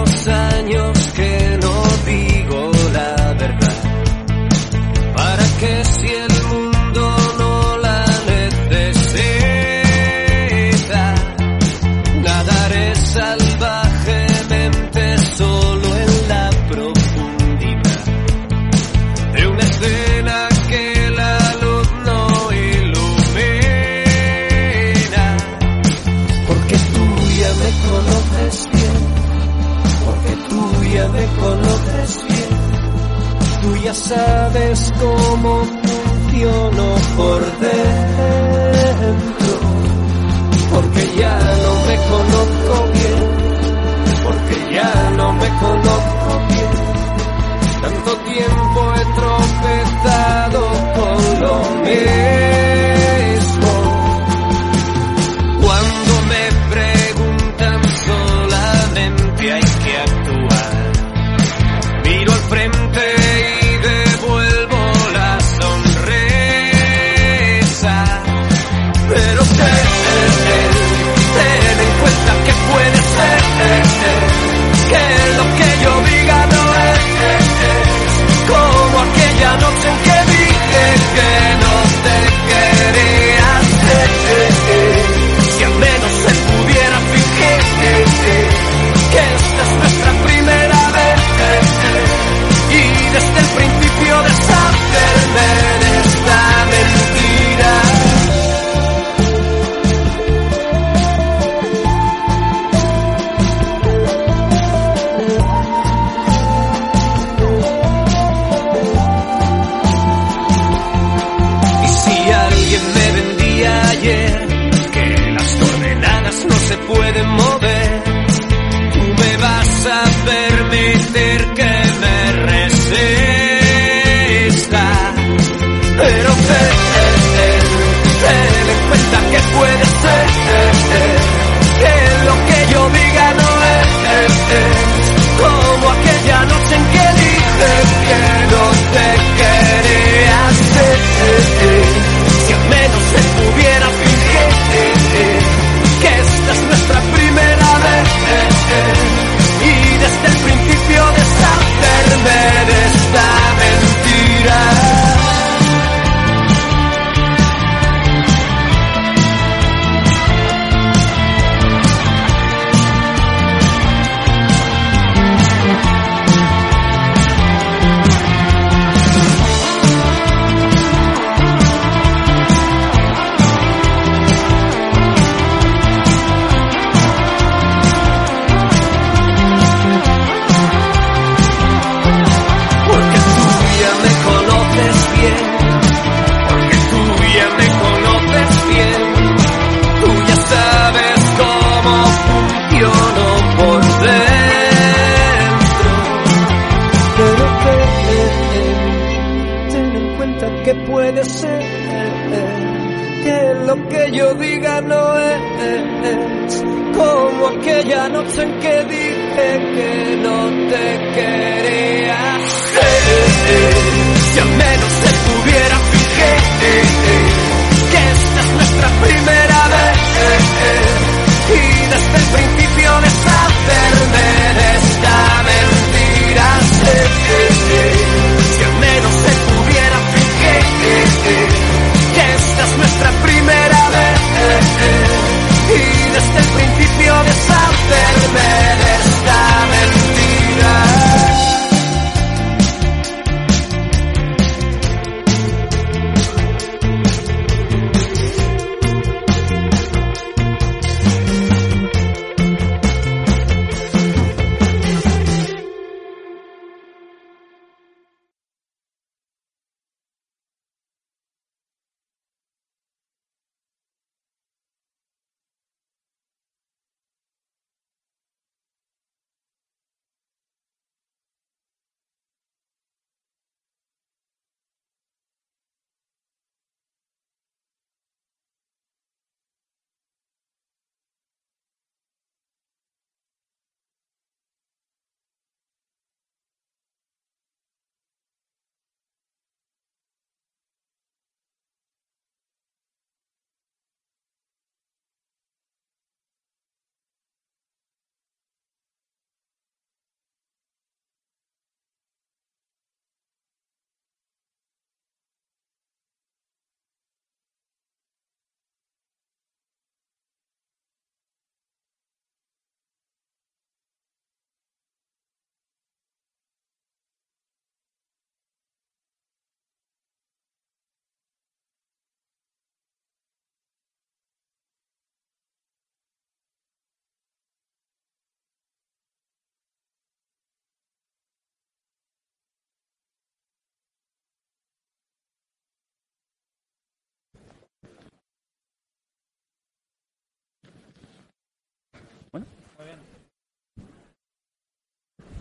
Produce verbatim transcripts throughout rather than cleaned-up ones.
tantos años que no digo la verdad. ¿Para qué si el mundo no la necesita? Nadaré salvajemente solo en la profundidad de una escena que la luz no ilumina. Porque tú ya me conoces bien, porque tú ya me conoces bien. Tú ya sabes cómo funciono por dentro, porque ya no me conozco bien, porque ya no me conozco bien. Tanto tiempo he tropezado con lo mismo. Cuando me preguntan solamente hay que actuar. Miro al frente y devuelvo la sonrisa. Pero ten, ten en cuenta que puede ser que lo que yo diga no es como aquella noche en que dije que no te quería hacer. Si al menos se pudiera fingir que esta es nuestra primera vez y desde el principio deshacerme de esta mentira. Y si alguien me vendía ayer que las coordenadas no se pueden mover, tú me vas a permitir que me resista. Pero ten, ten en cuenta que puede ser que lo que yo diga no es como aquella noche en que dije que no te quería hacer. Si al menos se pudiera fingir que esta es nuestra primera vez y desde el principio deshacerme de esta mentira. Porque tú ya me conoces bien, porque tú ya me conoces bien. Tú ya sabes cómo funciono por dentro. Pero ten, ten en cuenta que puede ser que lo que yo diga no es como aquella noche en que dije que no te quería. Si al menos se pudiera fingir que esta es nuestra primera vez y desde el principio deshacerme de esta mentira. Si al menos se pudiera fingir que esta es nuestra primera vez y desde el principio deshacerme de esta mentira.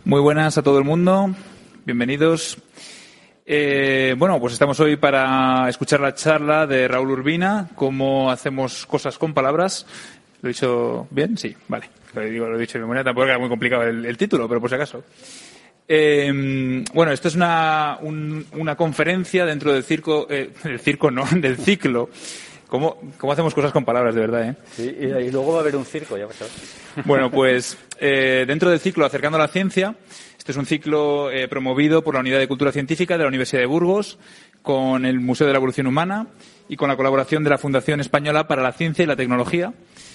Muy buenas a todo el mundo, bienvenidos. Eh, bueno, pues estamos hoy para escuchar la charla de Raúl Urbina, cómo hacemos cosas con palabras. ¿Lo he dicho bien? Sí, vale. Lo, digo, lo he dicho de memoria, tampoco era muy complicado el, el título, pero por si acaso. Eh, bueno, esto es una, un, una conferencia dentro del circo, eh, del circo no, del ciclo. ¿Cómo, ¿Cómo hacemos cosas con palabras, de verdad, eh? Sí, y, y luego va a haber un circo, ya vas a ver. Bueno, pues eh, dentro del ciclo Acercando a la Ciencia, este es un ciclo eh, promovido por la Unidad de Cultura Científica de la Universidad de Burgos, con el Museo de la Evolución Humana y con la colaboración de la Fundación Española para la Ciencia y la Tecnología.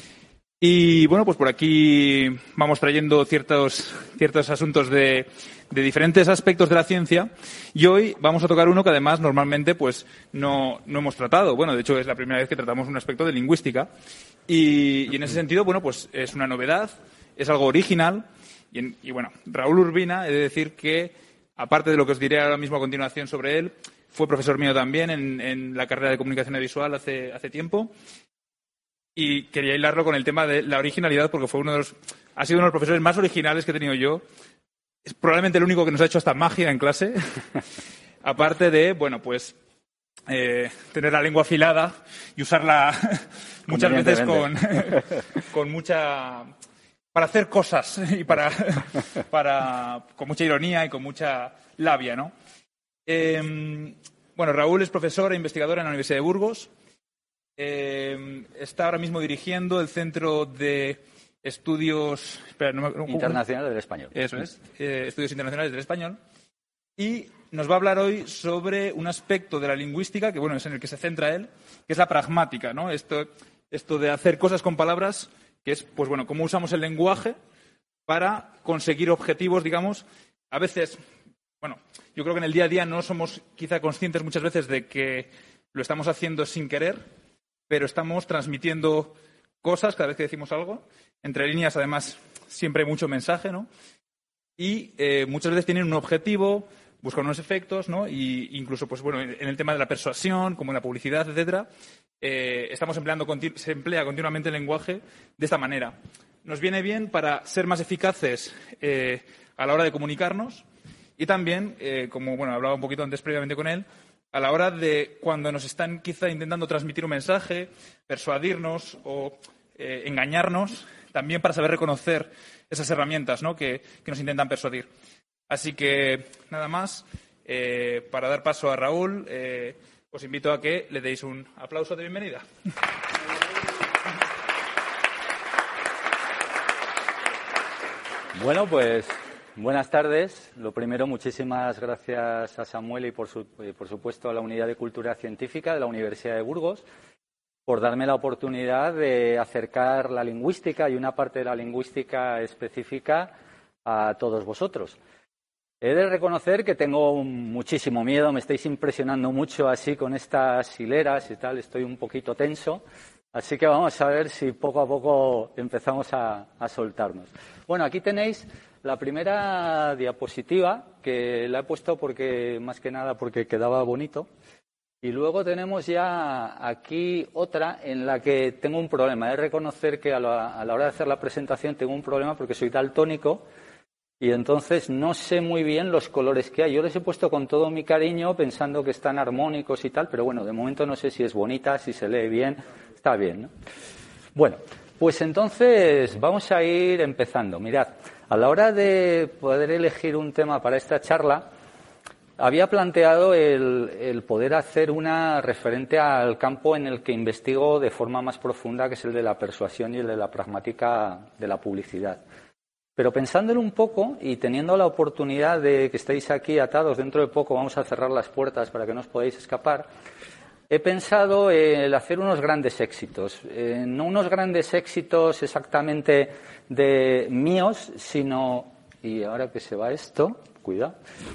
Y bueno, pues por aquí vamos trayendo ciertos, ciertos asuntos de, de diferentes aspectos de la ciencia y hoy vamos a tocar uno que además normalmente pues no, no hemos tratado. Bueno, de hecho es la primera vez que tratamos un aspecto de lingüística y, y en ese sentido, bueno, pues es una novedad, es algo original y, en, y bueno, Raúl Urbina, he de decir que aparte de lo que os diré ahora mismo a continuación sobre él, fue profesor mío también en, en la carrera de comunicación audiovisual hace, hace tiempo. Y quería hilarlo con el tema de la originalidad porque fue uno de los, ha sido uno de los profesores más originales que he tenido yo. Es probablemente el único que nos ha hecho hasta magia en clase. Aparte de, bueno, pues eh, tener la lengua afilada y usarla muchas veces con, con mucha, para hacer cosas y para, para, con mucha ironía y con mucha labia, ¿no? Eh, bueno, Raúl es profesor e investigador en la Universidad de Burgos. Eh, está ahora mismo dirigiendo el Centro de Estudios espera, no me, Internacionales del Español. Eso es, eh, Estudios Internacionales del Español. Y nos va a hablar hoy sobre un aspecto de la lingüística, que bueno, es en el que se centra él, que es la pragmática, ¿no? Esto, esto de hacer cosas con palabras, que es, pues bueno, cómo usamos el lenguaje para conseguir objetivos, digamos, a veces, bueno, yo creo que en el día a día no somos quizá conscientes muchas veces de que lo estamos haciendo sin querer, pero estamos transmitiendo cosas cada vez que decimos algo. Entre líneas, además, siempre hay mucho mensaje, ¿no? Y eh, muchas veces tienen un objetivo, buscan unos efectos, ¿no? Y incluso, pues bueno, en el tema de la persuasión, como en la publicidad, etcétera, eh, estamos empleando, se emplea continuamente el lenguaje de esta manera. Nos viene bien para ser más eficaces eh, a la hora de comunicarnos y también, eh, como bueno, hablaba un poquito antes previamente con él, a la hora de cuando nos están quizá intentando transmitir un mensaje, persuadirnos o eh, engañarnos, también para saber reconocer esas herramientas, ¿no? que, que nos intentan persuadir. Así que, nada más, eh, para dar paso a Raúl, eh, os invito a que le deis un aplauso de bienvenida. Bueno, pues buenas tardes. Lo primero, muchísimas gracias a Samuel y, por, su, y por supuesto, a la Unidad de Cultura Científica de la Universidad de Burgos por darme la oportunidad de acercar la lingüística y una parte de la lingüística específica a todos vosotros. He de reconocer que tengo muchísimo miedo, me estáis impresionando mucho así con estas hileras y tal, estoy un poquito tenso. Así que vamos a ver si poco a poco empezamos a, a soltarnos. Bueno, aquí tenéis la primera diapositiva, que la he puesto porque más que nada porque quedaba bonito. Y luego tenemos ya aquí otra en la que tengo un problema. He de reconocer que a la, a la hora de hacer la presentación tengo un problema porque soy daltónico y entonces no sé muy bien los colores que hay. Yo les he puesto con todo mi cariño pensando que están armónicos y tal, pero bueno, de momento no sé si es bonita, si se lee bien. Está bien, ¿no? Bueno, pues entonces vamos a ir empezando. Mirad, a la hora de poder elegir un tema para esta charla, había planteado el, el poder hacer una referente al campo en el que investigo de forma más profunda, que es el de la persuasión y el de la pragmática de la publicidad. Pero pensándolo un poco y teniendo la oportunidad de que estéis aquí atados, dentro de poco vamos a cerrar las puertas para que no os podáis escapar, he pensado en hacer unos grandes éxitos, eh, no unos grandes éxitos exactamente de míos, sino, y ahora que se va esto, cuidado,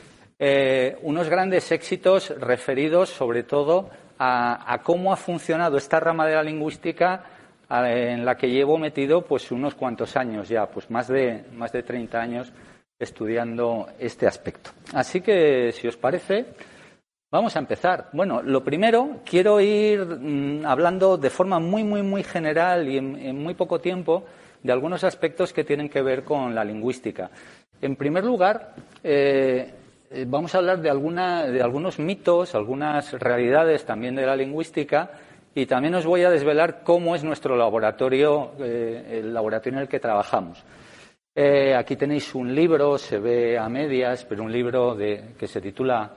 eh, unos grandes éxitos referidos sobre todo a, a cómo ha funcionado esta rama de la lingüística a, en la que llevo metido pues unos cuantos años ya, pues más de, más de treinta años estudiando este aspecto. Así que, si os parece, vamos a empezar. Bueno, lo primero, quiero ir mmm, hablando de forma muy, muy, muy general y en, en muy poco tiempo de algunos aspectos que tienen que ver con la lingüística. En primer lugar, eh, vamos a hablar de, alguna, de algunos mitos, algunas realidades también de la lingüística, y también os voy a desvelar cómo es nuestro laboratorio, eh, el laboratorio en el que trabajamos. Eh, aquí tenéis un libro, se ve a medias, pero un libro de, que se titula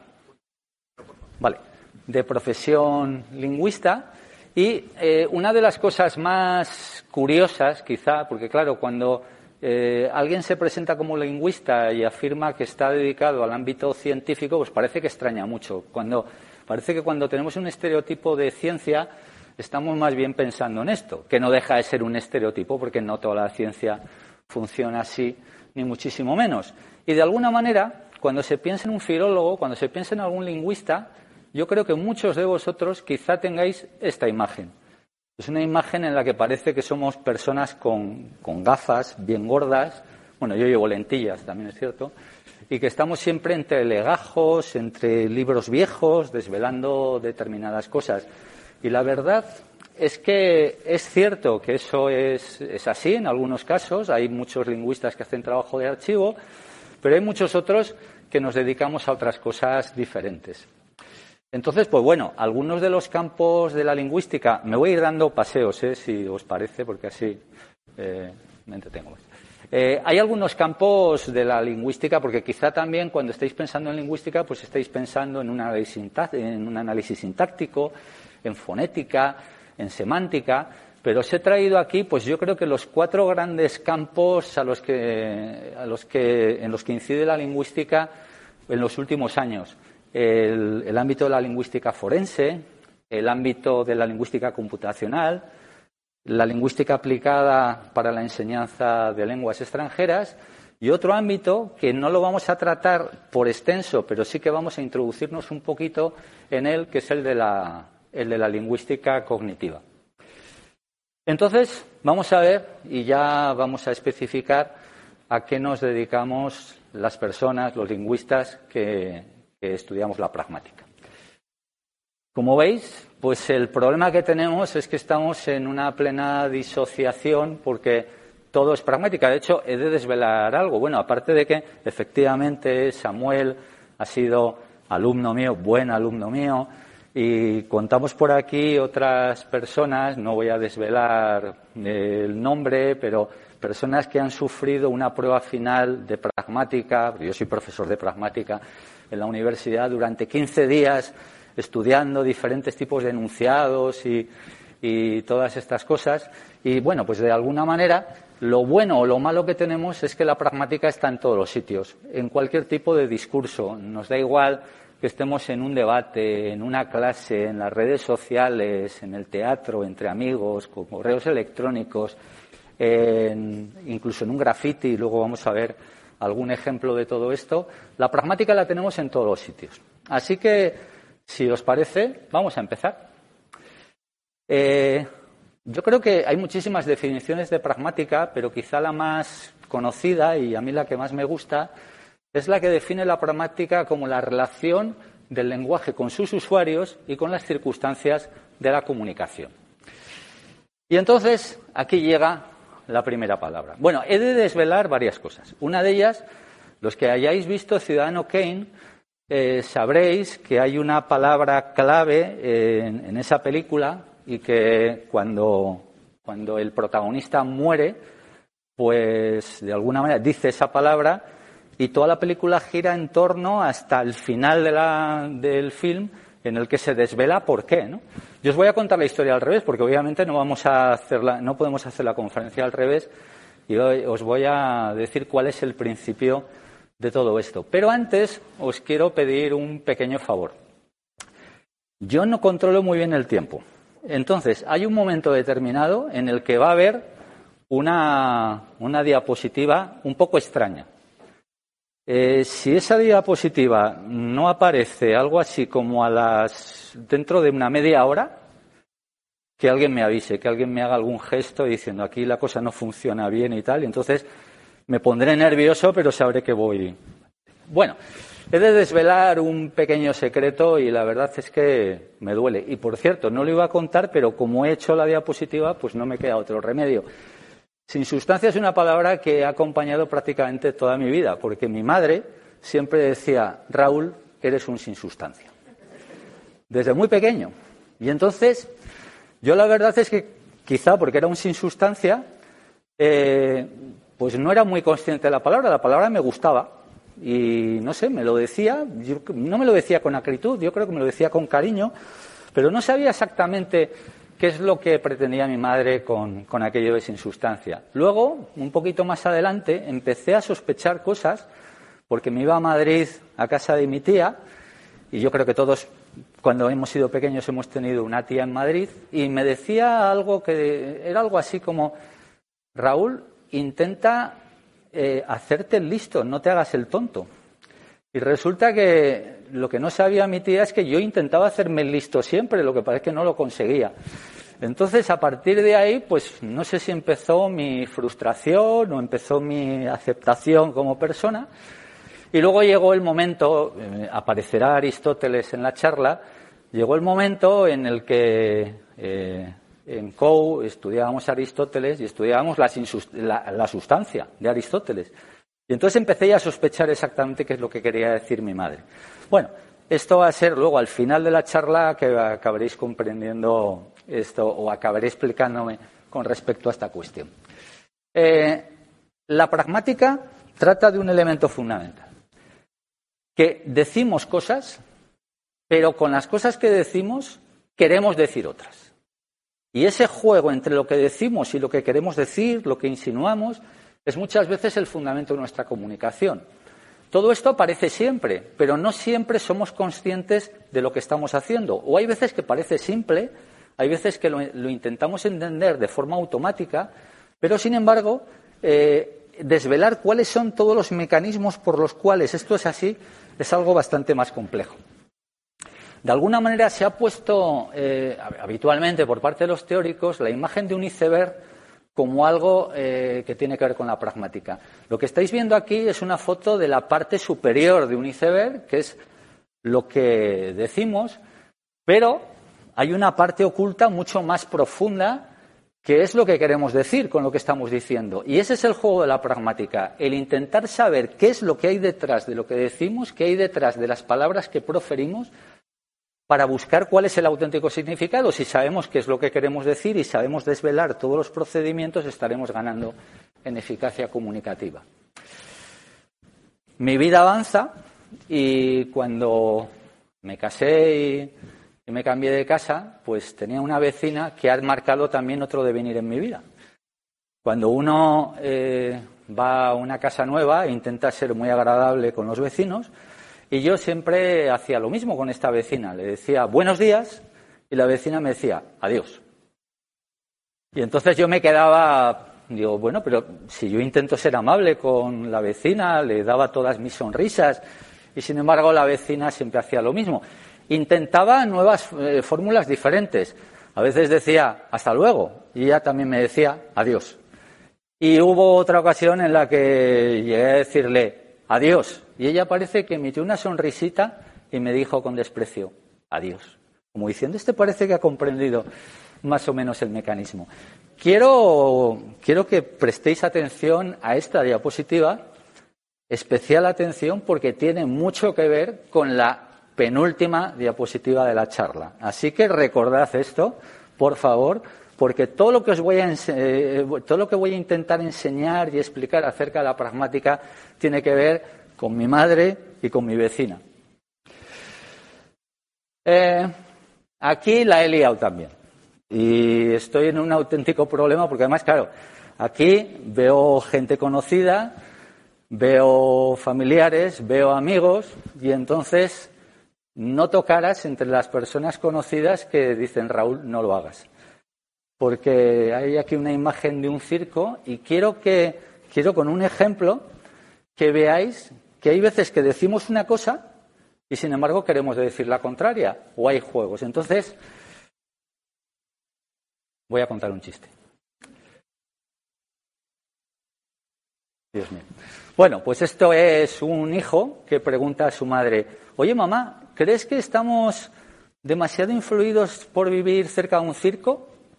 vale, de profesión lingüista. Y eh, una de las cosas más curiosas, quizá, porque claro, cuando eh, alguien se presenta como lingüista y afirma que está dedicado al ámbito científico, pues parece que extraña mucho. Cuando, parece que cuando tenemos un estereotipo de ciencia, estamos más bien pensando en esto, que no deja de ser un estereotipo, porque no toda la ciencia funciona así, ni muchísimo menos. Y de alguna manera, cuando se piensa en un filólogo, cuando se piensa en algún lingüista, yo creo que muchos de vosotros quizá tengáis esta imagen. Es una imagen en la que parece que somos personas con, con gafas bien gordas, bueno, yo llevo lentillas, también es cierto, y que estamos siempre entre legajos, entre libros viejos, desvelando determinadas cosas. Y la verdad es que es cierto que eso es, es así en algunos casos. Hay muchos lingüistas que hacen trabajo de archivo, pero hay muchos otros que nos dedicamos a otras cosas diferentes. Entonces, pues bueno, algunos de los campos de la lingüística, me voy a ir dando paseos, ¿eh? Si os parece, porque así eh, me entretengo más. Eh, hay algunos campos de la lingüística, porque quizá también cuando estáis pensando en lingüística, pues estáis pensando en un análisis, sintac- en un análisis sintáctico, en fonética, en semántica, pero os he traído aquí, pues yo creo que los cuatro grandes campos a los que, a los que, en los que incide la lingüística en los últimos años. El, el ámbito de la lingüística forense, el ámbito de la lingüística computacional, la lingüística aplicada para la enseñanza de lenguas extranjeras y otro ámbito que no lo vamos a tratar por extenso, pero sí que vamos a introducirnos un poquito en él, que es el de la, el de la lingüística cognitiva. Entonces, vamos a ver y ya vamos a especificar a qué nos dedicamos las personas, los lingüistas que que estudiamos la pragmática. Como veis, pues el problema que tenemos es que estamos en una plena disociación porque todo es pragmática. De hecho, he de desvelar algo. Bueno, aparte de que efectivamente Samuel ha sido alumno mío, buen alumno mío, y contamos por aquí otras personas, no voy a desvelar el nombre, pero personas que han sufrido una prueba final de pragmática. Yo soy profesor de pragmática en la universidad durante quince días estudiando diferentes tipos de enunciados y, y todas estas cosas. Y bueno, pues de alguna manera lo bueno o lo malo que tenemos es que la pragmática está en todos los sitios, en cualquier tipo de discurso. Nos da igual que estemos en un debate, en una clase, en las redes sociales, en el teatro, entre amigos, con correos electrónicos, en, incluso en un graffiti, y luego vamos a ver algún ejemplo de todo esto. La pragmática la tenemos en todos los sitios. Así que, si os parece, vamos a empezar. Eh, yo creo que hay muchísimas definiciones de pragmática, pero quizá la más conocida y a mí la que más me gusta es la que define la pragmática como la relación del lenguaje con sus usuarios y con las circunstancias de la comunicación. Y entonces, aquí llega la primera palabra. Bueno, he de desvelar varias cosas. Una de ellas, los que hayáis visto Ciudadano Kane, eh, sabréis que hay una palabra clave en, en esa película y que cuando, cuando el protagonista muere, pues de alguna manera dice esa palabra y toda la película gira en torno hasta el final de la, del film, en el que se desvela por qué, ¿no? Yo os voy a contar la historia al revés, porque obviamente no vamos a hacerla, no podemos hacer la conferencia al revés, y hoy os voy a decir cuál es el principio de todo esto. Pero antes os quiero pedir un pequeño favor. Yo no controlo muy bien el tiempo. Entonces, hay un momento determinado en el que va a haber una, una diapositiva un poco extraña. Eh, si esa diapositiva no aparece algo así como a las dentro de una media hora, que alguien me avise, que alguien me haga algún gesto diciendo aquí la cosa no funciona bien y tal, y entonces me pondré nervioso, pero sabré que voy. Bueno, he de desvelar un pequeño secreto y la verdad es que me duele. Y por cierto, no lo iba a contar, pero como he hecho la diapositiva, pues no me queda otro remedio. Sinsustancia es una palabra que ha acompañado prácticamente toda mi vida, porque mi madre siempre decía, Raúl, eres un sinsustancia. Desde muy pequeño. Y entonces, yo la verdad es que, quizá porque era un sinsustancia, eh, pues no era muy consciente de la palabra. La palabra me gustaba. Y no sé, me lo decía, yo, no me lo decía con acritud, yo creo que me lo decía con cariño, pero no sabía exactamente qué es lo que pretendía mi madre con, con aquello de sinsustancia. Luego, un poquito más adelante, empecé a sospechar cosas, porque me iba a Madrid a casa de mi tía, y yo creo que todos, cuando hemos sido pequeños, hemos tenido una tía en Madrid, y me decía algo que era algo así como, Raúl, intenta eh, hacerte el listo, no te hagas el tonto. Y resulta que lo que no sabía mi tía es que yo intentaba hacerme el listo siempre, lo que pasa es que no lo conseguía. Entonces, a partir de ahí, pues no sé si empezó mi frustración o empezó mi aceptación como persona. Y luego llegó el momento, eh, aparecerá Aristóteles en la charla, llegó el momento en el que eh, en C O U estudiábamos Aristóteles y estudiábamos la, la, la sustancia de Aristóteles. Y entonces empecé ya a sospechar exactamente qué es lo que quería decir mi madre. Bueno, esto va a ser luego al final de la charla que acabaréis comprendiendo esto o acabaré explicándome con respecto a esta cuestión. Eh, la pragmática trata de un elemento fundamental. Que decimos cosas, pero con las cosas que decimos queremos decir otras. Y ese juego entre lo que decimos y lo que queremos decir, lo que insinuamos, es muchas veces el fundamento de nuestra comunicación. Todo esto aparece siempre, pero no siempre somos conscientes de lo que estamos haciendo. O hay veces que parece simple, hay veces que lo, lo intentamos entender de forma automática, pero sin embargo, eh, desvelar cuáles son todos los mecanismos por los cuales esto es así es algo bastante más complejo. De alguna manera se ha puesto eh, habitualmente por parte de los teóricos la imagen de un iceberg como algo eh, que tiene que ver con la pragmática. Lo que estáis viendo aquí es una foto de la parte superior de un iceberg, que es lo que decimos, pero hay una parte oculta mucho más profunda, que es lo que queremos decir con lo que estamos diciendo. Y ese es el juego de la pragmática, el intentar saber qué es lo que hay detrás de lo que decimos, qué hay detrás de las palabras que proferimos, para buscar cuál es el auténtico significado. Si sabemos qué es lo que queremos decir y sabemos desvelar todos los procedimientos, estaremos ganando en eficacia comunicativa. Mi vida avanza y cuando me casé y, y me cambié de casa, pues tenía una vecina que ha marcado también otro devenir en mi vida. Cuando uno eh, va a una casa nueva e intenta ser muy agradable con los vecinos, y yo siempre hacía lo mismo con esta vecina. Le decía buenos días y la vecina me decía adiós. Y entonces yo me quedaba, digo, bueno, pero si yo intento ser amable con la vecina, le daba todas mis sonrisas y sin embargo la vecina siempre hacía lo mismo. Intentaba nuevas eh, fórmulas diferentes. A veces decía hasta luego y ella también me decía adiós. Y hubo otra ocasión en la que llegué a decirle adiós. Y ella parece que emitió una sonrisita y me dijo con desprecio, adiós. Como diciendo, este parece que ha comprendido más o menos el mecanismo. Quiero, quiero que prestéis atención a esta diapositiva, especial atención porque tiene mucho que ver con la penúltima diapositiva de la charla. Así que recordad esto, por favor, porque todo lo que os voy a eh, todo lo que voy a intentar enseñar y explicar acerca de la pragmática tiene que ver con mi madre y con mi vecina. Eh, aquí la he liado también. Y estoy en un auténtico problema porque además, claro, aquí veo gente conocida, veo familiares, veo amigos y entonces noto caras entre las personas conocidas que dicen, Raúl, no lo hagas. Porque hay aquí una imagen de un circo y quiero que, quiero con un ejemplo que veáis que hay veces que decimos una cosa y sin embargo queremos decir la contraria, o hay juegos. Entonces, voy a contar un chiste. Dios mío. Bueno, pues esto es un hijo que pregunta a su madre, oye mamá, ¿crees que estamos demasiado influidos por vivir cerca de un circo?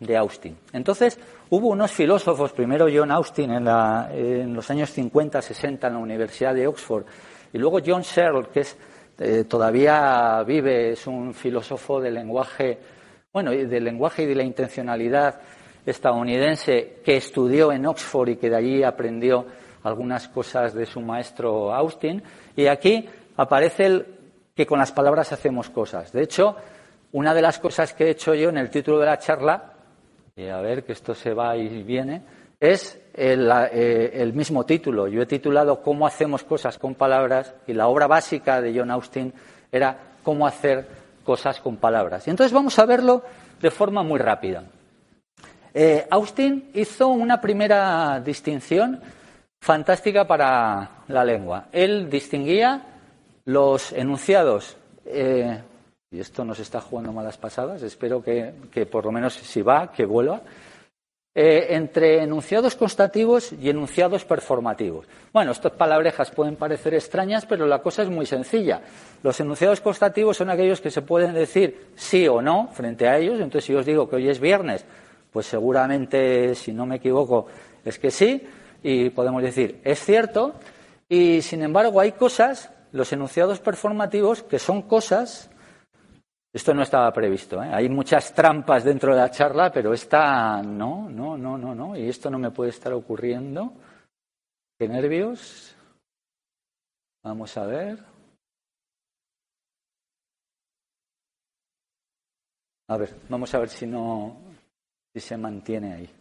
de Austin. Entonces, hubo unos filósofos, primero John Austin en, la, en los años cincuenta, sesenta en la Universidad de Oxford, y luego John Searle, que es, eh, todavía vive, es un filósofo del lenguaje, bueno, del lenguaje y de la intencionalidad estadounidense, que estudió en Oxford y que de allí aprendió algunas cosas de su maestro Austin. Y aquí aparece el que con las palabras hacemos cosas. De hecho, una de las cosas que he hecho yo en el título de la charla, y a ver que esto se va y viene, es el, eh, el mismo título. Yo he titulado Cómo hacemos cosas con palabras, y la obra básica de John Austin era Cómo hacer cosas con palabras. Y entonces vamos a verlo de forma muy rápida. Eh, Austin hizo una primera distinción fantástica para la lengua. Él distinguía los enunciados, eh, y esto nos está jugando malas pasadas, espero que, que por lo menos si va, que vuelva, eh, entre enunciados constativos y enunciados performativos. Bueno, estas palabrejas pueden parecer extrañas, pero la cosa es muy sencilla. Los enunciados constativos son aquellos que se pueden decir sí o no frente a ellos. Entonces, si os digo que hoy es viernes, pues seguramente, si no me equivoco, es que sí, y podemos decir es cierto. Y, sin embargo, hay cosas, los enunciados performativos, que son cosas. Esto no estaba previsto, ¿eh? Hay muchas trampas dentro de la charla, pero esta no, no, no, no, no. Y esto no me puede estar ocurriendo. Qué nervios. Vamos a ver. A ver, vamos a ver si no, si se mantiene ahí.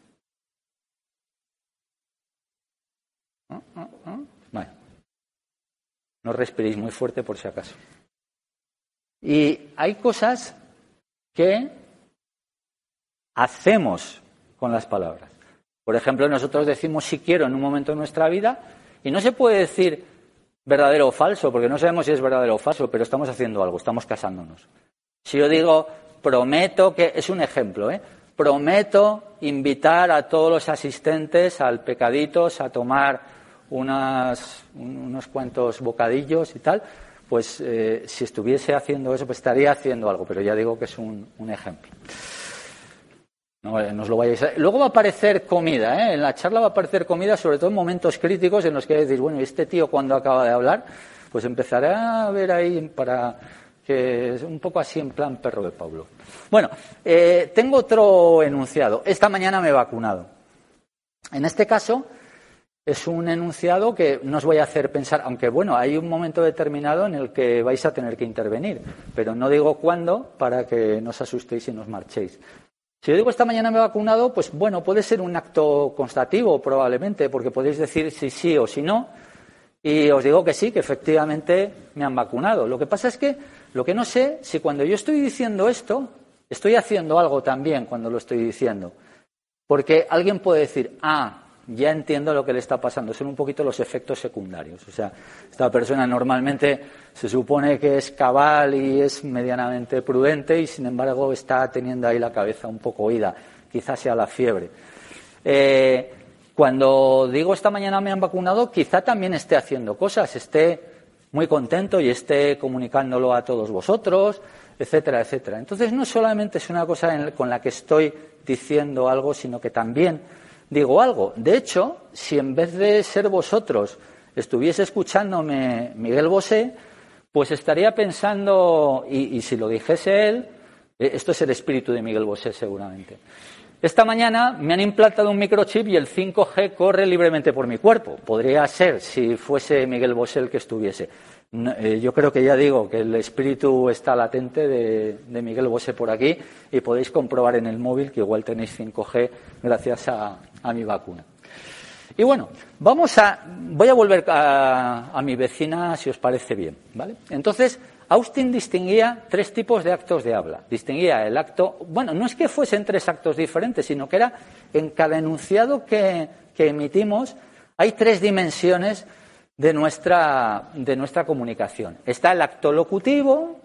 ¿Ah, ah, ah? Vale. No respiréis muy fuerte por si acaso. Y hay cosas que hacemos con las palabras. Por ejemplo, nosotros decimos si quiero en un momento de nuestra vida y no se puede decir verdadero o falso, porque no sabemos si es verdadero o falso, pero estamos haciendo algo, estamos casándonos. Si yo digo prometo, que es un ejemplo, ¿eh? Prometo invitar a todos los asistentes al Pecaditos a tomar unas, unos cuantos bocadillos y tal. Pues eh, si estuviese haciendo eso, pues estaría haciendo algo, pero ya digo que es un, un ejemplo. No, eh, no os lo vayáis a... Luego va a aparecer comida, ¿eh? En la charla va a aparecer comida, sobre todo en momentos críticos en los que decís, bueno, ¿y este tío cuando acaba de hablar? Pues empezaré a ver ahí para que es un poco así en plan perro de Pablo. Bueno, eh, tengo otro enunciado. Esta mañana me he vacunado. En este caso es un enunciado que no os voy a hacer pensar, aunque bueno, hay un momento determinado en el que vais a tener que intervenir, pero no digo cuándo para que no os asustéis y no os marchéis. Si yo digo esta mañana me he vacunado, pues bueno, puede ser un acto constativo probablemente, porque podéis decir si sí o si no, y os digo que sí, que efectivamente me han vacunado. Lo que pasa es que lo que no sé, si cuando yo estoy diciendo esto, estoy haciendo algo también cuando lo estoy diciendo, porque alguien puede decir, ah, ya entiendo lo que le está pasando. Son un poquito los efectos secundarios. O sea, esta persona normalmente se supone que es cabal y es medianamente prudente y, sin embargo, está teniendo ahí la cabeza un poco oída. Quizás sea la fiebre. Eh, cuando digo esta mañana me han vacunado, quizá también esté haciendo cosas, esté muy contento y esté comunicándolo a todos vosotros, etcétera, etcétera. Entonces, no solamente es una cosa en, con la que estoy diciendo algo, sino que también digo algo. De hecho, si en vez de ser vosotros estuviese escuchándome Miguel Bosé, pues estaría pensando, y, y si lo dijese él, esto es el espíritu de Miguel Bosé seguramente. Esta mañana me han implantado un microchip y el cinco G corre libremente por mi cuerpo. Podría ser si fuese Miguel Bosé el que estuviese. No, eh, yo creo que ya digo que el espíritu está latente de, de Miguel Bosé por aquí y podéis comprobar en el móvil que igual tenéis cinco G gracias a, a mi vacuna. Y bueno, vamos a, voy a volver a, a mi vecina si os parece bien, ¿vale? Entonces, Austin distinguía tres tipos de actos de habla. Distinguía el acto, bueno, no es que fuesen tres actos diferentes, sino que era en cada enunciado que, que emitimos hay tres dimensiones de nuestra, de nuestra comunicación. Está el acto locutivo.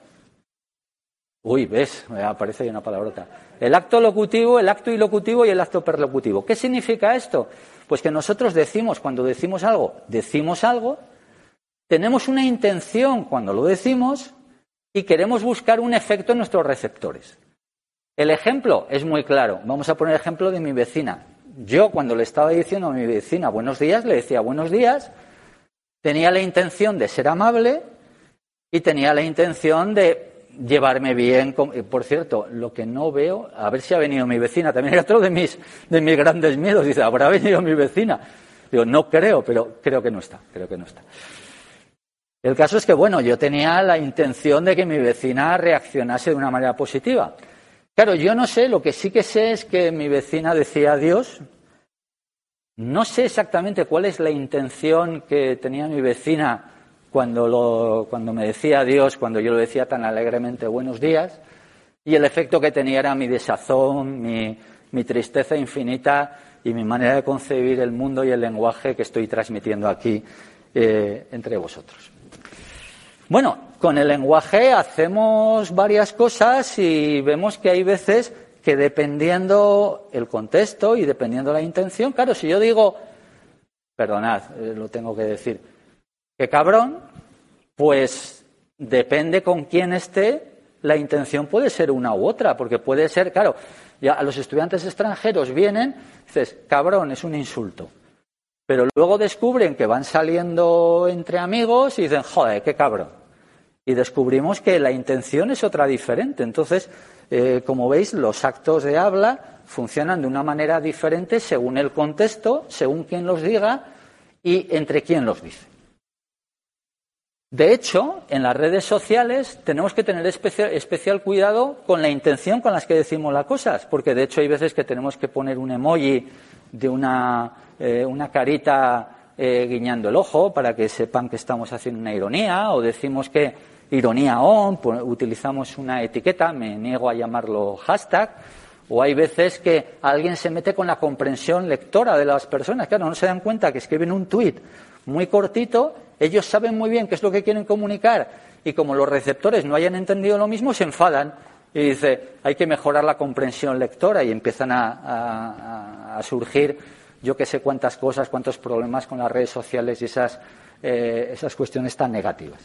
Uy, ves, aparece ahí una palabrota. El acto locutivo, el acto ilocutivo y el acto perlocutivo. ¿Qué significa esto? Pues que nosotros decimos, cuando decimos algo, decimos algo, tenemos una intención cuando lo decimos y queremos buscar un efecto en nuestros receptores. El ejemplo es muy claro. Vamos a poner el ejemplo de mi vecina. Yo, cuando le estaba diciendo a mi vecina buenos días, le decía buenos días, tenía la intención de ser amable y tenía la intención de llevarme bien. Con... Por cierto, lo que no veo, a ver si ha venido mi vecina, también era otro de mis, de mis grandes miedos. Dice, ¿habrá venido mi vecina? Digo, no creo, pero creo que no está, creo que no está. El caso es que, bueno, yo tenía la intención de que mi vecina reaccionase de una manera positiva. Claro, yo no sé, lo que sí que sé es que mi vecina decía adiós. No sé exactamente cuál es la intención que tenía mi vecina cuando, lo, cuando me decía adiós, cuando yo lo decía tan alegremente buenos días, y el efecto que tenía era mi desazón, mi, mi tristeza infinita y mi manera de concebir el mundo y el lenguaje que estoy transmitiendo aquí eh, entre vosotros. Bueno, con el lenguaje hacemos varias cosas y vemos que hay veces que dependiendo el contexto y dependiendo la intención, claro, si yo digo, perdonad, eh, lo tengo que decir, que cabrón, pues depende con quién esté, la intención puede ser una u otra, porque puede ser, claro, ya a los estudiantes extranjeros vienen, dices, cabrón, es un insulto. Pero luego descubren que van saliendo entre amigos y dicen, joder, qué cabrón. Y descubrimos que la intención es otra diferente. Entonces, eh, como veis, los actos de habla funcionan de una manera diferente según el contexto, según quién los diga y entre quién los dice. De hecho, en las redes sociales tenemos que tener especial, especial cuidado con la intención con las que decimos las cosas, porque de hecho hay veces que tenemos que poner un emoji de una, eh, una carita eh, guiñando el ojo para que sepan que estamos haciendo una ironía, o decimos que ironía on, pues, utilizamos una etiqueta, me niego a llamarlo hashtag, o hay veces que alguien se mete con la comprensión lectora de las personas. Claro, no se dan cuenta que escriben un tuit muy cortito, ellos saben muy bien qué es lo que quieren comunicar y como los receptores no hayan entendido lo mismo, se enfadan y dice, hay que mejorar la comprensión lectora y empiezan a, a, a surgir yo que sé cuántas cosas, cuántos problemas con las redes sociales y esas, eh, esas cuestiones tan negativas.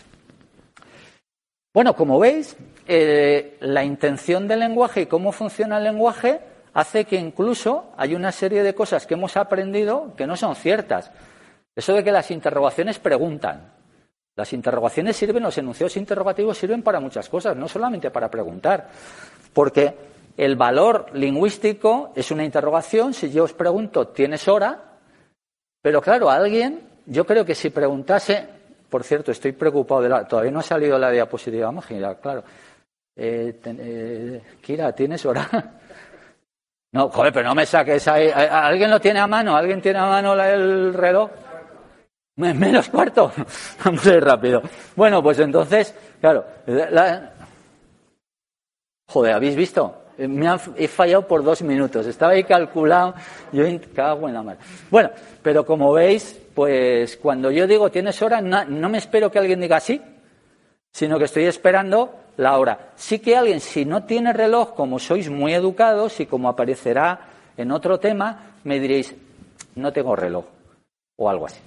Bueno, como veis, eh, la intención del lenguaje y cómo funciona el lenguaje hace que incluso hay una serie de cosas que hemos aprendido que no son ciertas. Eso de que las interrogaciones preguntan. Las interrogaciones sirven, los enunciados interrogativos sirven para muchas cosas, no solamente para preguntar. Porque el valor lingüístico es una interrogación. Si yo os pregunto, ¿tienes hora? Pero claro, alguien, yo creo que si preguntase, por cierto, estoy preocupado, de la, todavía no ha salido la diapositiva mágica, claro. Eh, ten, eh, Kira, ¿tienes hora? No, joder, pero no me saques ahí. ¿Alguien lo tiene a mano? ¿Alguien tiene a mano el reloj? Menos cuarto. Vamos a ir rápido. Bueno, pues entonces, claro. La... Joder, ¿habéis visto? Me han, he fallado por dos minutos. Estaba ahí calculado. Yo cago en la mar. Bueno, pero como veis, pues cuando yo digo tienes hora, no, no me espero que alguien diga sí, sino que estoy esperando la hora. Sí que alguien, si no tiene reloj, como sois muy educados y como aparecerá en otro tema, me diréis, no tengo reloj, o algo así.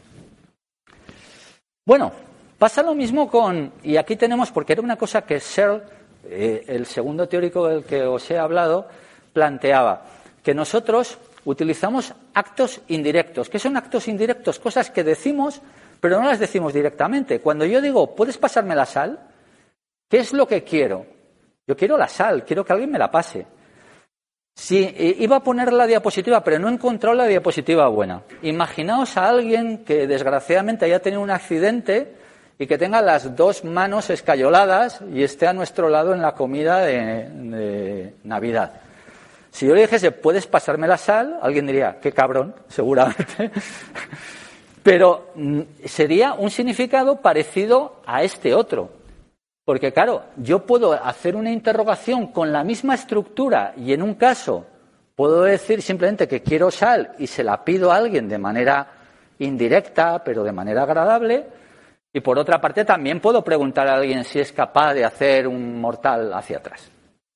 Bueno, pasa lo mismo con, y aquí tenemos, porque era una cosa que Searle, eh, el segundo teórico del que os he hablado, planteaba, que nosotros utilizamos actos indirectos. ¿Qué son actos indirectos? Cosas que decimos, pero no las decimos directamente. Cuando yo digo, ¿puedes pasarme la sal? ¿Qué es lo que quiero? Yo quiero la sal, quiero que alguien me la pase. Si eh, iba a poner la diapositiva, pero no he encontrado la diapositiva buena. Imaginaos a alguien que desgraciadamente haya tenido un accidente y que tenga las dos manos escayoladas y esté a nuestro lado en la comida de, de Navidad. Si yo le dijese, ¿puedes pasarme la sal? Alguien diría, qué cabrón, seguramente. Pero sería un significado parecido a este otro. Porque, claro, yo puedo hacer una interrogación con la misma estructura y en un caso puedo decir simplemente que quiero sal y se la pido a alguien de manera indirecta, pero de manera agradable. Y por otra parte también puedo preguntar a alguien si es capaz de hacer un mortal hacia atrás.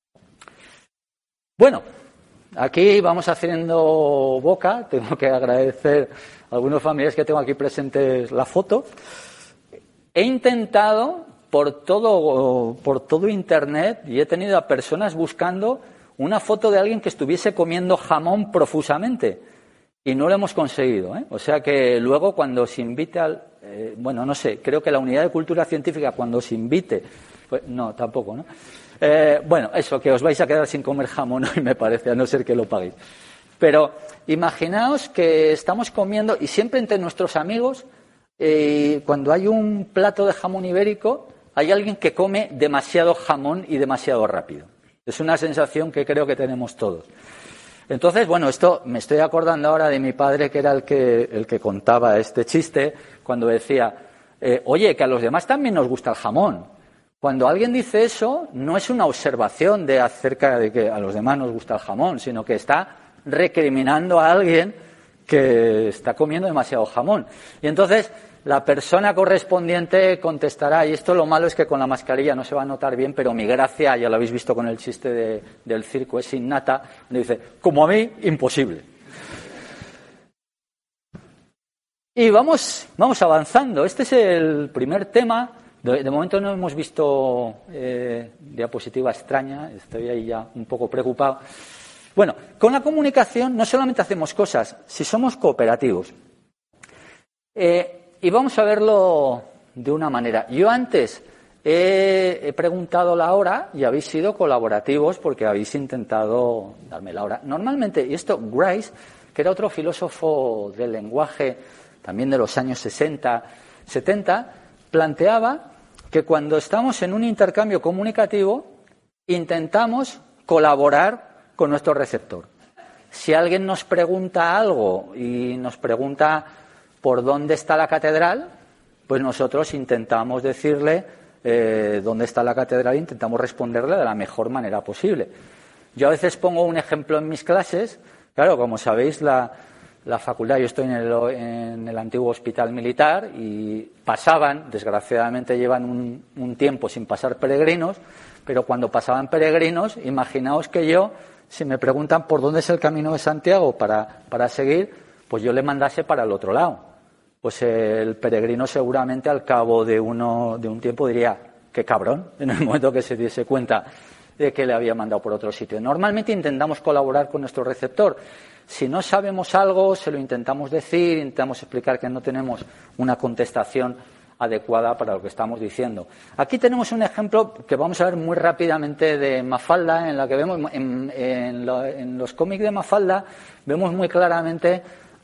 Bueno, aquí vamos haciendo boca. Tengo que agradecer a algunos familiares que tengo aquí presentes la foto. He intentado por todo, por todo Internet y he tenido a personas buscando una foto de alguien que estuviese comiendo jamón profusamente. Y no lo hemos conseguido, ¿eh? O sea que luego cuando os invite al... Eh, bueno, no sé, creo que la unidad de cultura científica cuando os invite... Pues, no, tampoco, ¿no? Eh, bueno, eso, que os vais a quedar sin comer jamón hoy, me parece, a no ser que lo paguéis. Pero imaginaos que estamos comiendo, y siempre entre nuestros amigos, eh, cuando hay un plato de jamón ibérico, hay alguien que come demasiado jamón y demasiado rápido. Es una sensación que creo que tenemos todos. Entonces, bueno, esto me estoy acordando ahora de mi padre, que era el que, el que contaba este chiste, cuando decía, eh, oye, que a los demás también nos gusta el jamón. Cuando alguien dice eso, no es una observación de acerca de que a los demás nos gusta el jamón, sino que está recriminando a alguien que está comiendo demasiado jamón. Y entonces la persona correspondiente contestará, y esto lo malo es que con la mascarilla no se va a notar bien, pero mi gracia, ya lo habéis visto con el chiste de, del circo, es innata, donde dice, como a mí, imposible. Y vamos, vamos avanzando. Este es el primer tema. De, de momento no hemos visto eh, diapositiva extraña, estoy ahí ya un poco preocupado. Bueno, con la comunicación no solamente hacemos cosas, si somos cooperativos. Eh, y vamos a verlo de una manera. Yo antes he, he preguntado la hora y habéis sido colaborativos porque habéis intentado darme la hora. Normalmente, y esto Grice, que era otro filósofo del lenguaje también de los años sesenta, setenta, planteaba que cuando estamos en un intercambio comunicativo intentamos colaborar con nuestro receptor. Si alguien nos pregunta algo y nos pregunta por dónde está la catedral, pues nosotros intentamos decirle eh, dónde está la catedral e intentamos responderle de la mejor manera posible. Yo a veces pongo un ejemplo en mis clases. Claro, como sabéis, la, la facultad, yo estoy en el, en el antiguo hospital militar y pasaban, desgraciadamente llevan un, un tiempo sin pasar peregrinos, pero cuando pasaban peregrinos, imaginaos que yo, si me preguntan por dónde es el Camino de Santiago para, para seguir, pues yo le mandase para el otro lado. Pues el peregrino seguramente al cabo de, uno, de un tiempo diría, qué cabrón, en el momento que se diese cuenta de que le había mandado por otro sitio. Normalmente intentamos colaborar con nuestro receptor. Si no sabemos algo, se lo intentamos decir, intentamos explicar que no tenemos una contestación adecuada para lo que estamos diciendo. Aquí tenemos un ejemplo que vamos a ver muy rápidamente de Mafalda, en la que vemos en, en, lo, en los cómics de Mafalda vemos muy claramente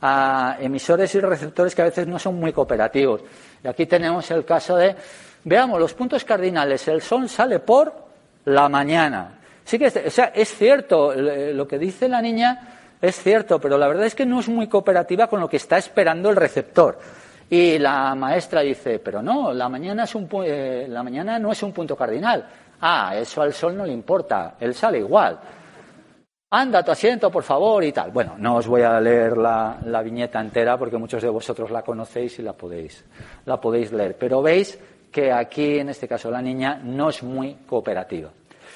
a emisores y receptores que a veces no son muy cooperativos. Y aquí tenemos el caso de, veamos, los puntos cardinales. El sol sale por la mañana. Sí que, o sea, es cierto, lo que dice la niña es cierto, pero la verdad es que no es muy cooperativa con lo que está esperando el receptor. Y la maestra dice, pero no, la mañana, es un, eh, la mañana no es un punto cardinal. Ah, eso al sol no le importa, él sale igual. Anda a tu asiento, por favor, y tal. Bueno, no os voy a leer la, la viñeta entera porque muchos de vosotros la conocéis y la podéis, la podéis leer. Pero veis que aquí, en este caso, la niña no es muy cooperativa.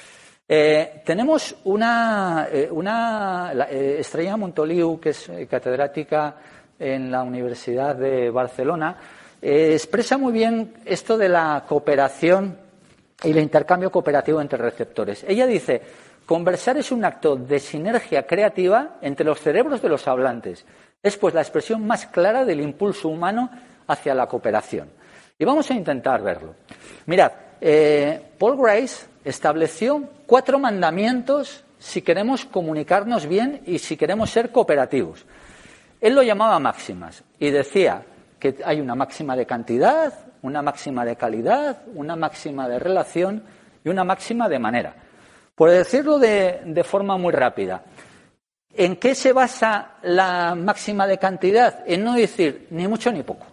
Eh, tenemos una, eh, una la, eh, Estrella Montoliu, que es eh, catedrática en la Universidad de Barcelona, eh, expresa muy bien esto de la cooperación y el intercambio cooperativo entre receptores. Ella dice, conversar es un acto de sinergia creativa entre los cerebros de los hablantes. Es pues la expresión más clara del impulso humano hacia la cooperación. Y vamos a intentar verlo. Mirad, eh, Paul Grice estableció cuatro mandamientos si queremos comunicarnos bien y si queremos ser cooperativos. Él lo llamaba máximas y decía que hay una máxima de cantidad, una máxima de calidad, una máxima de relación y una máxima de manera. Por decirlo de, de forma muy rápida, ¿en qué se basa la máxima de cantidad? En no decir ni mucho ni poco.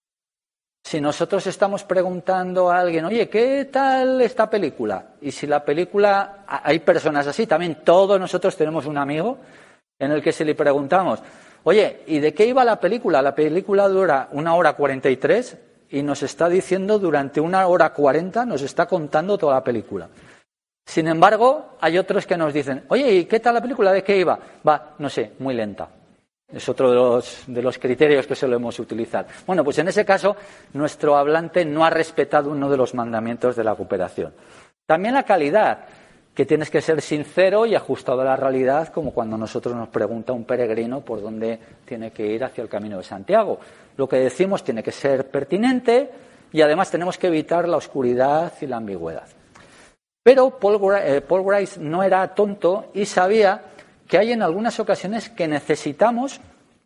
Si nosotros estamos preguntando a alguien, oye, ¿qué tal esta película? Y si la película, hay personas así, también todos nosotros tenemos un amigo en el que si le preguntamos, oye, ¿y de qué iba la película? La película dura una hora cuarenta y tres y nos está diciendo durante una hora cuarenta, nos está contando toda la película. Sin embargo, hay otros que nos dicen, oye, ¿y qué tal la película? ¿De qué iba? Va, no sé, muy lenta. Es otro de los, de los criterios que solemos utilizar. Bueno, pues en ese caso, nuestro hablante no ha respetado uno de los mandamientos de la cooperación. También la calidad. que tienes que ser sincero y ajustado a la realidad, como cuando nosotros nos pregunta un peregrino por dónde tiene que ir hacia el Camino de Santiago. Lo que decimos tiene que ser pertinente y además tenemos que evitar la oscuridad y la ambigüedad. Pero Paul, eh, Paul Grice no era tonto y sabía que hay en algunas ocasiones que necesitamos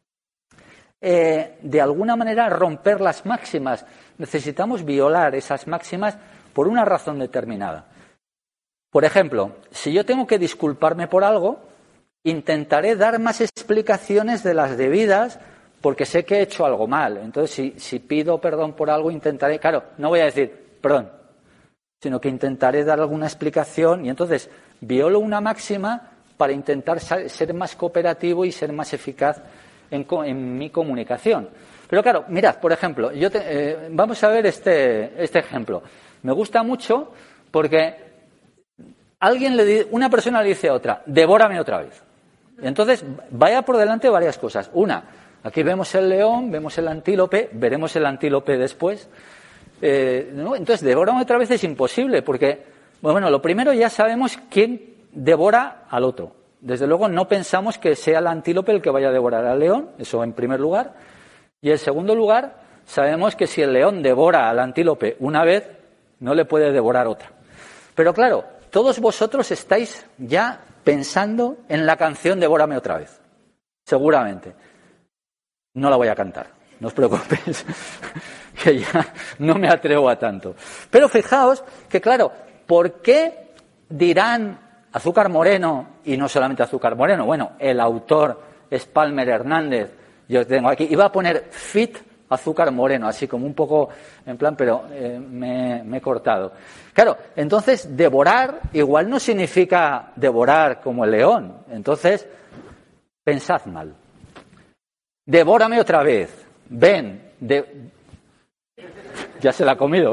eh, de alguna manera romper las máximas. Necesitamos violar esas máximas por una razón determinada. Por ejemplo, si yo tengo que disculparme por algo, intentaré dar más explicaciones de las debidas porque sé que he hecho algo mal. Entonces, si, si pido perdón por algo, intentaré, claro, no voy a decir perdón, sino que intentaré dar alguna explicación y entonces violo una máxima para intentar ser más cooperativo y ser más eficaz en, en mi comunicación. Pero claro, mirad, por ejemplo, yo te, eh, vamos a ver este, este ejemplo. Me gusta mucho porque alguien le, una persona le dice a otra, devórame otra vez. Entonces, vaya por delante varias cosas. Una, aquí vemos el león, vemos el antílope, veremos el antílope después. Eh, ¿no? Entonces, devórame otra vez es imposible porque, bueno, lo primero ya sabemos quién devora al otro. Desde luego no pensamos que sea el antílope el que vaya a devorar al león, eso en primer lugar. Y en segundo lugar, sabemos que si el león devora al antílope una vez, no le puede devorar otra. Pero claro, todos vosotros estáis ya pensando en la canción Devórame otra vez. Seguramente. No la voy a cantar, no os preocupéis, que ya no me atrevo a tanto. Pero fijaos que, claro, ¿por qué dirán azúcar moreno y no solamente azúcar moreno? Bueno, el autor es Palmer Hernández. Yo tengo aquí, iba a poner fit azúcar moreno, así como un poco en plan, pero eh, me, me he cortado. Claro, entonces devorar igual no significa devorar como el león. Entonces, pensad mal. Devórame otra vez. Ven. De... Ya se la ha comido.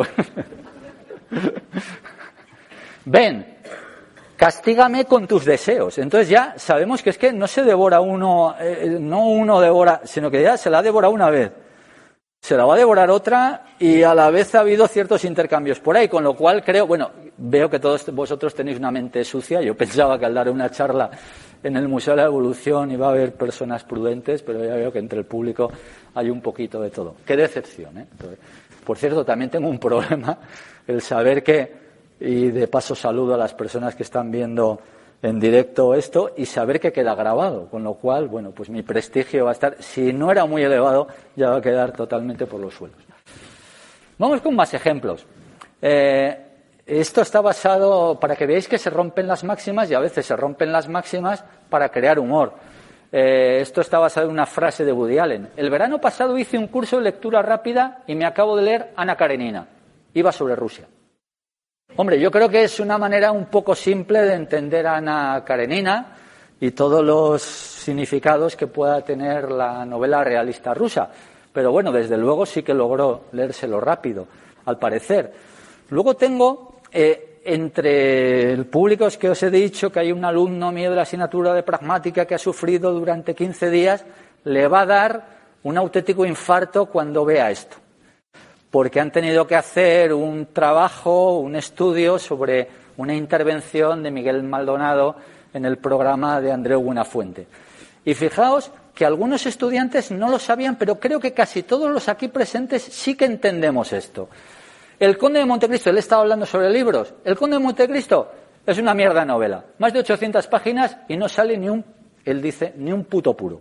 Ven. Castígame con tus deseos. Entonces ya sabemos que es que no se devora uno, eh, no uno devora, sino que ya se la ha devorado una vez. Se la va a devorar otra y a la vez ha habido ciertos intercambios por ahí, con lo cual creo, bueno, veo que todos vosotros tenéis una mente sucia. Yo pensaba que al dar una charla en el Museo de la Evolución iba a haber personas prudentes, pero ya veo que entre el público hay un poquito de todo. Qué decepción, ¿eh? Entonces, por cierto, también tengo un problema, el saber que, y de paso saludo a las personas que están viendo en directo esto, y saber que queda grabado, con lo cual, bueno, pues mi prestigio va a estar, si no era muy elevado, ya va a quedar totalmente por los suelos. Vamos con más ejemplos. Eh, esto está basado, para que veáis que se rompen las máximas, y a veces se rompen las máximas para crear humor. Eh, esto está basado en una frase de Woody Allen. El verano pasado hice un curso de lectura rápida y me acabo de leer Ana Karenina. Iba sobre Rusia. Hombre, yo creo que es una manera un poco simple de entender a Ana Karenina y todos los significados que pueda tener la novela realista rusa. Pero bueno, desde luego sí que logró leérselo rápido, al parecer. Luego tengo, eh, entre el público es que os he dicho que hay un alumno mío de la asignatura de pragmática que ha sufrido durante quince días, le va a dar un auténtico infarto cuando vea esto. Porque han tenido que hacer un trabajo, un estudio sobre una intervención de Miguel Maldonado en el programa de Andreu Buenafuente. Y fijaos que algunos estudiantes no lo sabían, pero creo que casi todos los aquí presentes sí que entendemos esto. El Conde de Montecristo, él estaba hablando sobre libros. El Conde de Montecristo es una mierda novela. Más de ochocientas páginas y no sale ni un, él dice, ni un puto puro.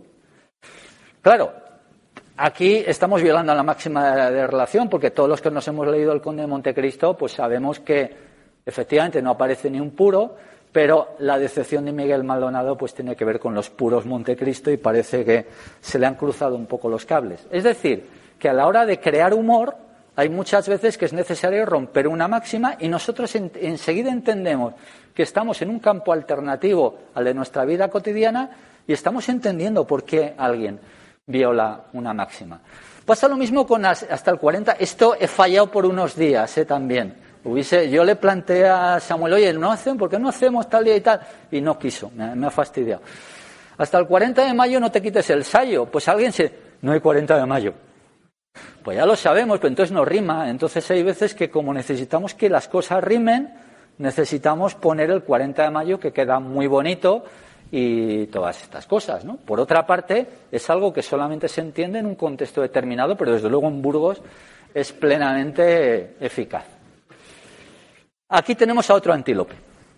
Claro. Aquí estamos violando la máxima de, de relación, porque todos los que nos hemos leído El Conde de Montecristo, pues sabemos que efectivamente no aparece ni un puro, pero la decepción de Miguel Maldonado pues tiene que ver con los puros Montecristo y parece que se le han cruzado un poco los cables. Es decir, que a la hora de crear humor hay muchas veces que es necesario romper una máxima y nosotros en, enseguida entendemos que estamos en un campo alternativo al de nuestra vida cotidiana y estamos entendiendo por qué alguien viola una máxima. Pasa lo mismo con hasta el cuarenta. Esto he fallado por unos días, ¿eh? También. Hubiese, yo le planteé a Samuel, oye, ¿no hacemos? ¿Por qué no hacemos tal día y tal? Y no quiso, me, me ha fastidiado. Hasta el cuarenta de mayo no te quites el sayo. Pues alguien se... No hay cuarenta de mayo. Pues ya lo sabemos, pero entonces no rima. Entonces hay veces que como necesitamos que las cosas rimen, necesitamos poner el cuarenta de mayo, que queda muy bonito, y todas estas cosas, ¿no? Por otra parte, es algo que solamente se entiende en un contexto determinado, pero desde luego en Burgos es plenamente eficaz. Aquí tenemos a otro antílope.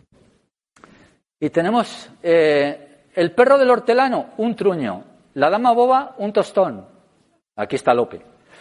Y tenemos eh, el perro del hortelano, un truño. La dama boba, un tostón. Aquí está Lope.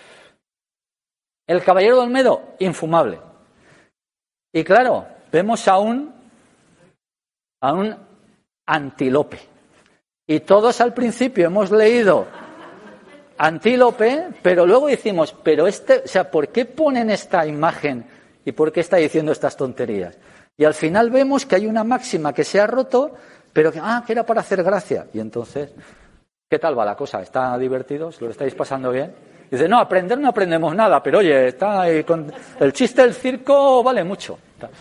El caballero de Olmedo, infumable. Y claro, vemos a un, a un antílope. Y todos al principio hemos leído antílope, pero luego decimos, pero este, o sea, ¿por qué ponen esta imagen y por qué está diciendo estas tonterías? Y al final vemos que hay una máxima que se ha roto, pero que, ah, que era para hacer gracia. Y entonces, ¿qué tal va la cosa? ¿Está divertido? ¿Lo estáis pasando bien? Y dice, no, aprender no aprendemos nada, pero oye, está ahí con... el chiste del circo vale mucho.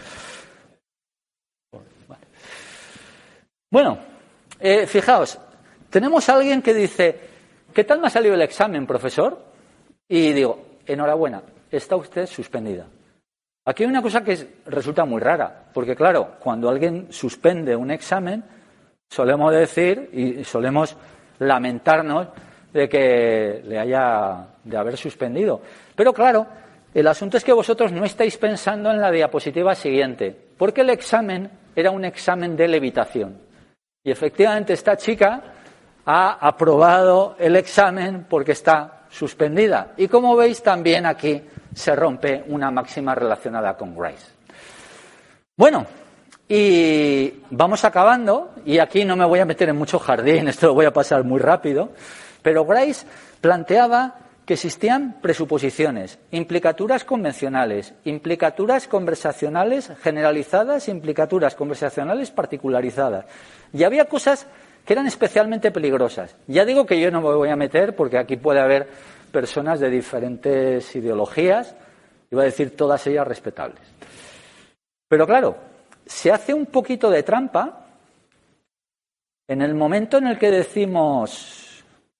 Bueno, eh, fijaos, tenemos a alguien que dice, ¿qué tal me ha salido el examen, profesor? Y digo, enhorabuena, está usted suspendida. Aquí hay una cosa que es, resulta muy rara, porque claro, cuando alguien suspende un examen, solemos decir y solemos lamentarnos de que le haya de haber suspendido. Pero claro, el asunto es que vosotros no estáis pensando en la diapositiva siguiente, porque el examen era un examen de levitación. Y efectivamente esta chica ha aprobado el examen porque está suspendida. Y como veis, también aquí se rompe una máxima relacionada con Grice. Bueno, y vamos acabando, y aquí no me voy a meter en mucho jardín, esto lo voy a pasar muy rápido, pero Grice planteaba que existían presuposiciones, implicaturas convencionales, implicaturas conversacionales generalizadas, implicaturas conversacionales particularizadas. Y había cosas que eran especialmente peligrosas. Ya digo que yo no me voy a meter porque aquí puede haber personas de diferentes ideologías, iba a decir todas ellas respetables. Pero claro, se hace un poquito de trampa en el momento en el que decimos,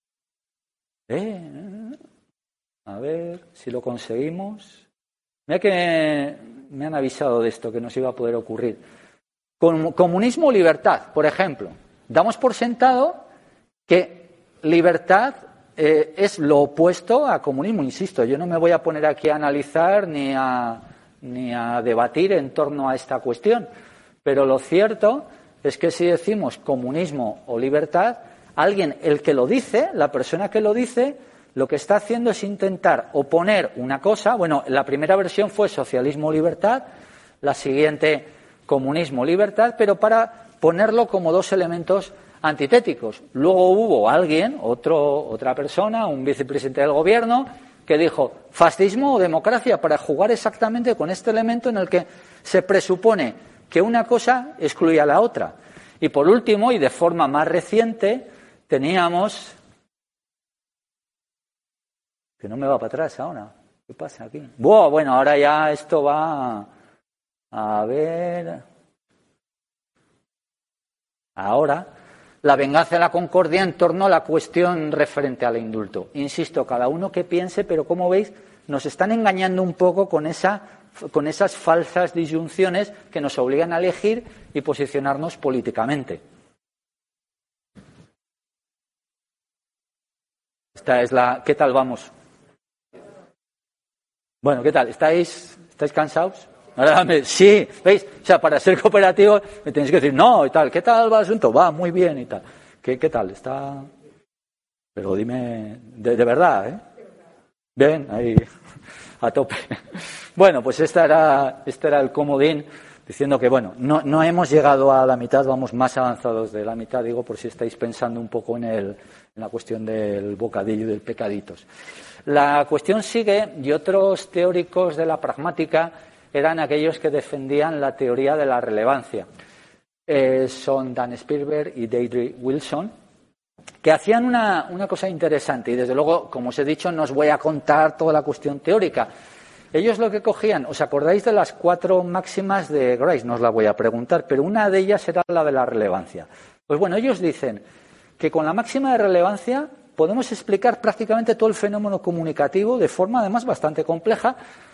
eh, a ver si lo conseguimos. Mira que me han avisado de esto, que nos iba a poder ocurrir. Comunismo o libertad, por ejemplo. Damos por sentado que libertad eh, es lo opuesto a comunismo. Insisto, yo no me voy a poner aquí a analizar ni a, ni a debatir en torno a esta cuestión. Pero lo cierto es que si decimos comunismo o libertad, alguien, el que lo dice, la persona que lo dice, lo que está haciendo es intentar oponer una cosa. Bueno, la primera versión fue socialismo o libertad, la siguiente comunismo o libertad, pero para ponerlo como dos elementos antitéticos. Luego hubo alguien, otro, otra persona, un vicepresidente del gobierno, que dijo fascismo o democracia, para jugar exactamente con este elemento en el que se presupone que una cosa excluye a la otra. Y por último, y de forma más reciente, teníamos... Que no me va para atrás ahora. ¿Qué pasa aquí? Buah, bueno, ahora ya esto va... A ver... Ahora, la venganza y la concordia en torno a la cuestión referente al indulto. Insisto, cada uno que piense, pero como veis, nos están engañando un poco con esa, con esas falsas disyunciones que nos obligan a elegir y posicionarnos políticamente. Esta es la... ¿Qué tal vamos? Bueno, ¿qué tal? ¿Estáis, estáis cansados? Ahora me, sí, ¿veis? O sea, para ser cooperativo me tenéis que decir, no, y tal, ¿qué tal va el asunto? Va, muy bien, y tal. ¿Qué, qué tal? Está... Pero dime, de, de verdad, ¿eh? Bien, ahí, a tope. Bueno, pues esta era, este era el comodín, diciendo que, bueno, no, no hemos llegado a la mitad, vamos más avanzados de la mitad, digo, por si estáis pensando un poco en, el, en la cuestión del bocadillo y del pecaditos. La cuestión sigue, y otros teóricos de la pragmática eran aquellos que defendían la teoría de la relevancia. Eh, son Dan Spielberg y Deirdre Wilson, que hacían una, una cosa interesante, y desde luego, como os he dicho, no os voy a contar toda la cuestión teórica. Ellos lo que cogían, ¿os acordáis de las cuatro máximas de Grice? No os la voy a preguntar, pero una de ellas era la de la relevancia. Pues bueno, ellos dicen que con la máxima de relevancia podemos explicar prácticamente todo el fenómeno comunicativo de forma además bastante compleja,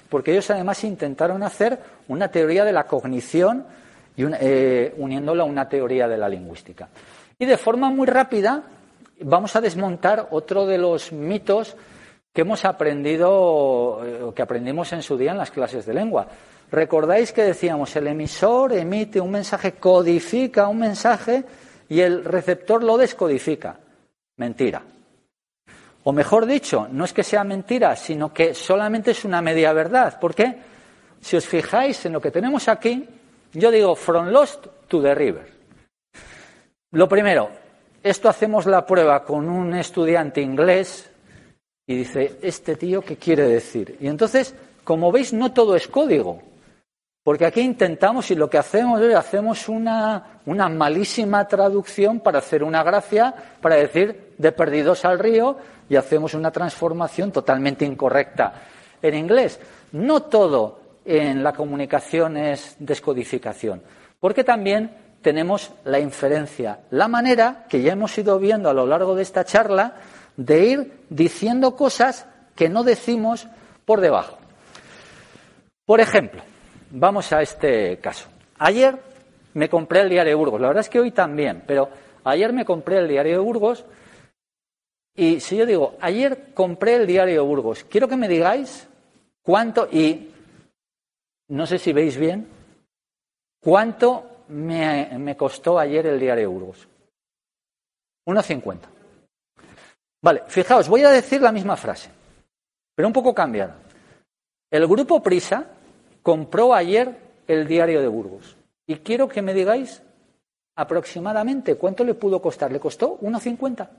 porque ellos además intentaron hacer una teoría de la cognición y un, eh, uniéndolo a una teoría de la lingüística. Y de forma muy rápida vamos a desmontar otro de los mitos que hemos aprendido, o que aprendimos en su día en las clases de lengua. ¿Recordáis que decíamos el emisor emite un mensaje, codifica un mensaje y el receptor lo descodifica? Mentira. O mejor dicho, no es que sea mentira, sino que solamente es una media verdad. ¿Por qué? Si os fijáis en lo que tenemos aquí, yo digo from lost to the river. Lo primero, esto hacemos la prueba con un estudiante inglés y dice, ¿este tío qué quiere decir? Y entonces, como veis, no todo es código. Porque aquí intentamos, y lo que hacemos es, hacemos una, una malísima traducción para hacer una gracia, para decir de perdidos al río, y hacemos una transformación totalmente incorrecta. En inglés, no todo en la comunicación es descodificación, porque también tenemos la inferencia, la manera que ya hemos ido viendo a lo largo de esta charla, de ir diciendo cosas que no decimos por debajo. Por ejemplo, vamos a este caso. Ayer me compré el diario de Burgos. La verdad es que hoy también, pero ayer me compré el diario de Burgos y si yo digo, ayer compré el diario de Burgos, quiero que me digáis cuánto, y no sé si veis bien, cuánto me, me costó ayer el diario de Burgos. uno cincuenta. Vale, fijaos, voy a decir la misma frase, pero un poco cambiada. El grupo Prisa compró ayer el diario de Burgos. Y quiero que me digáis aproximadamente cuánto le pudo costar. ¿Le costó uno cincuenta?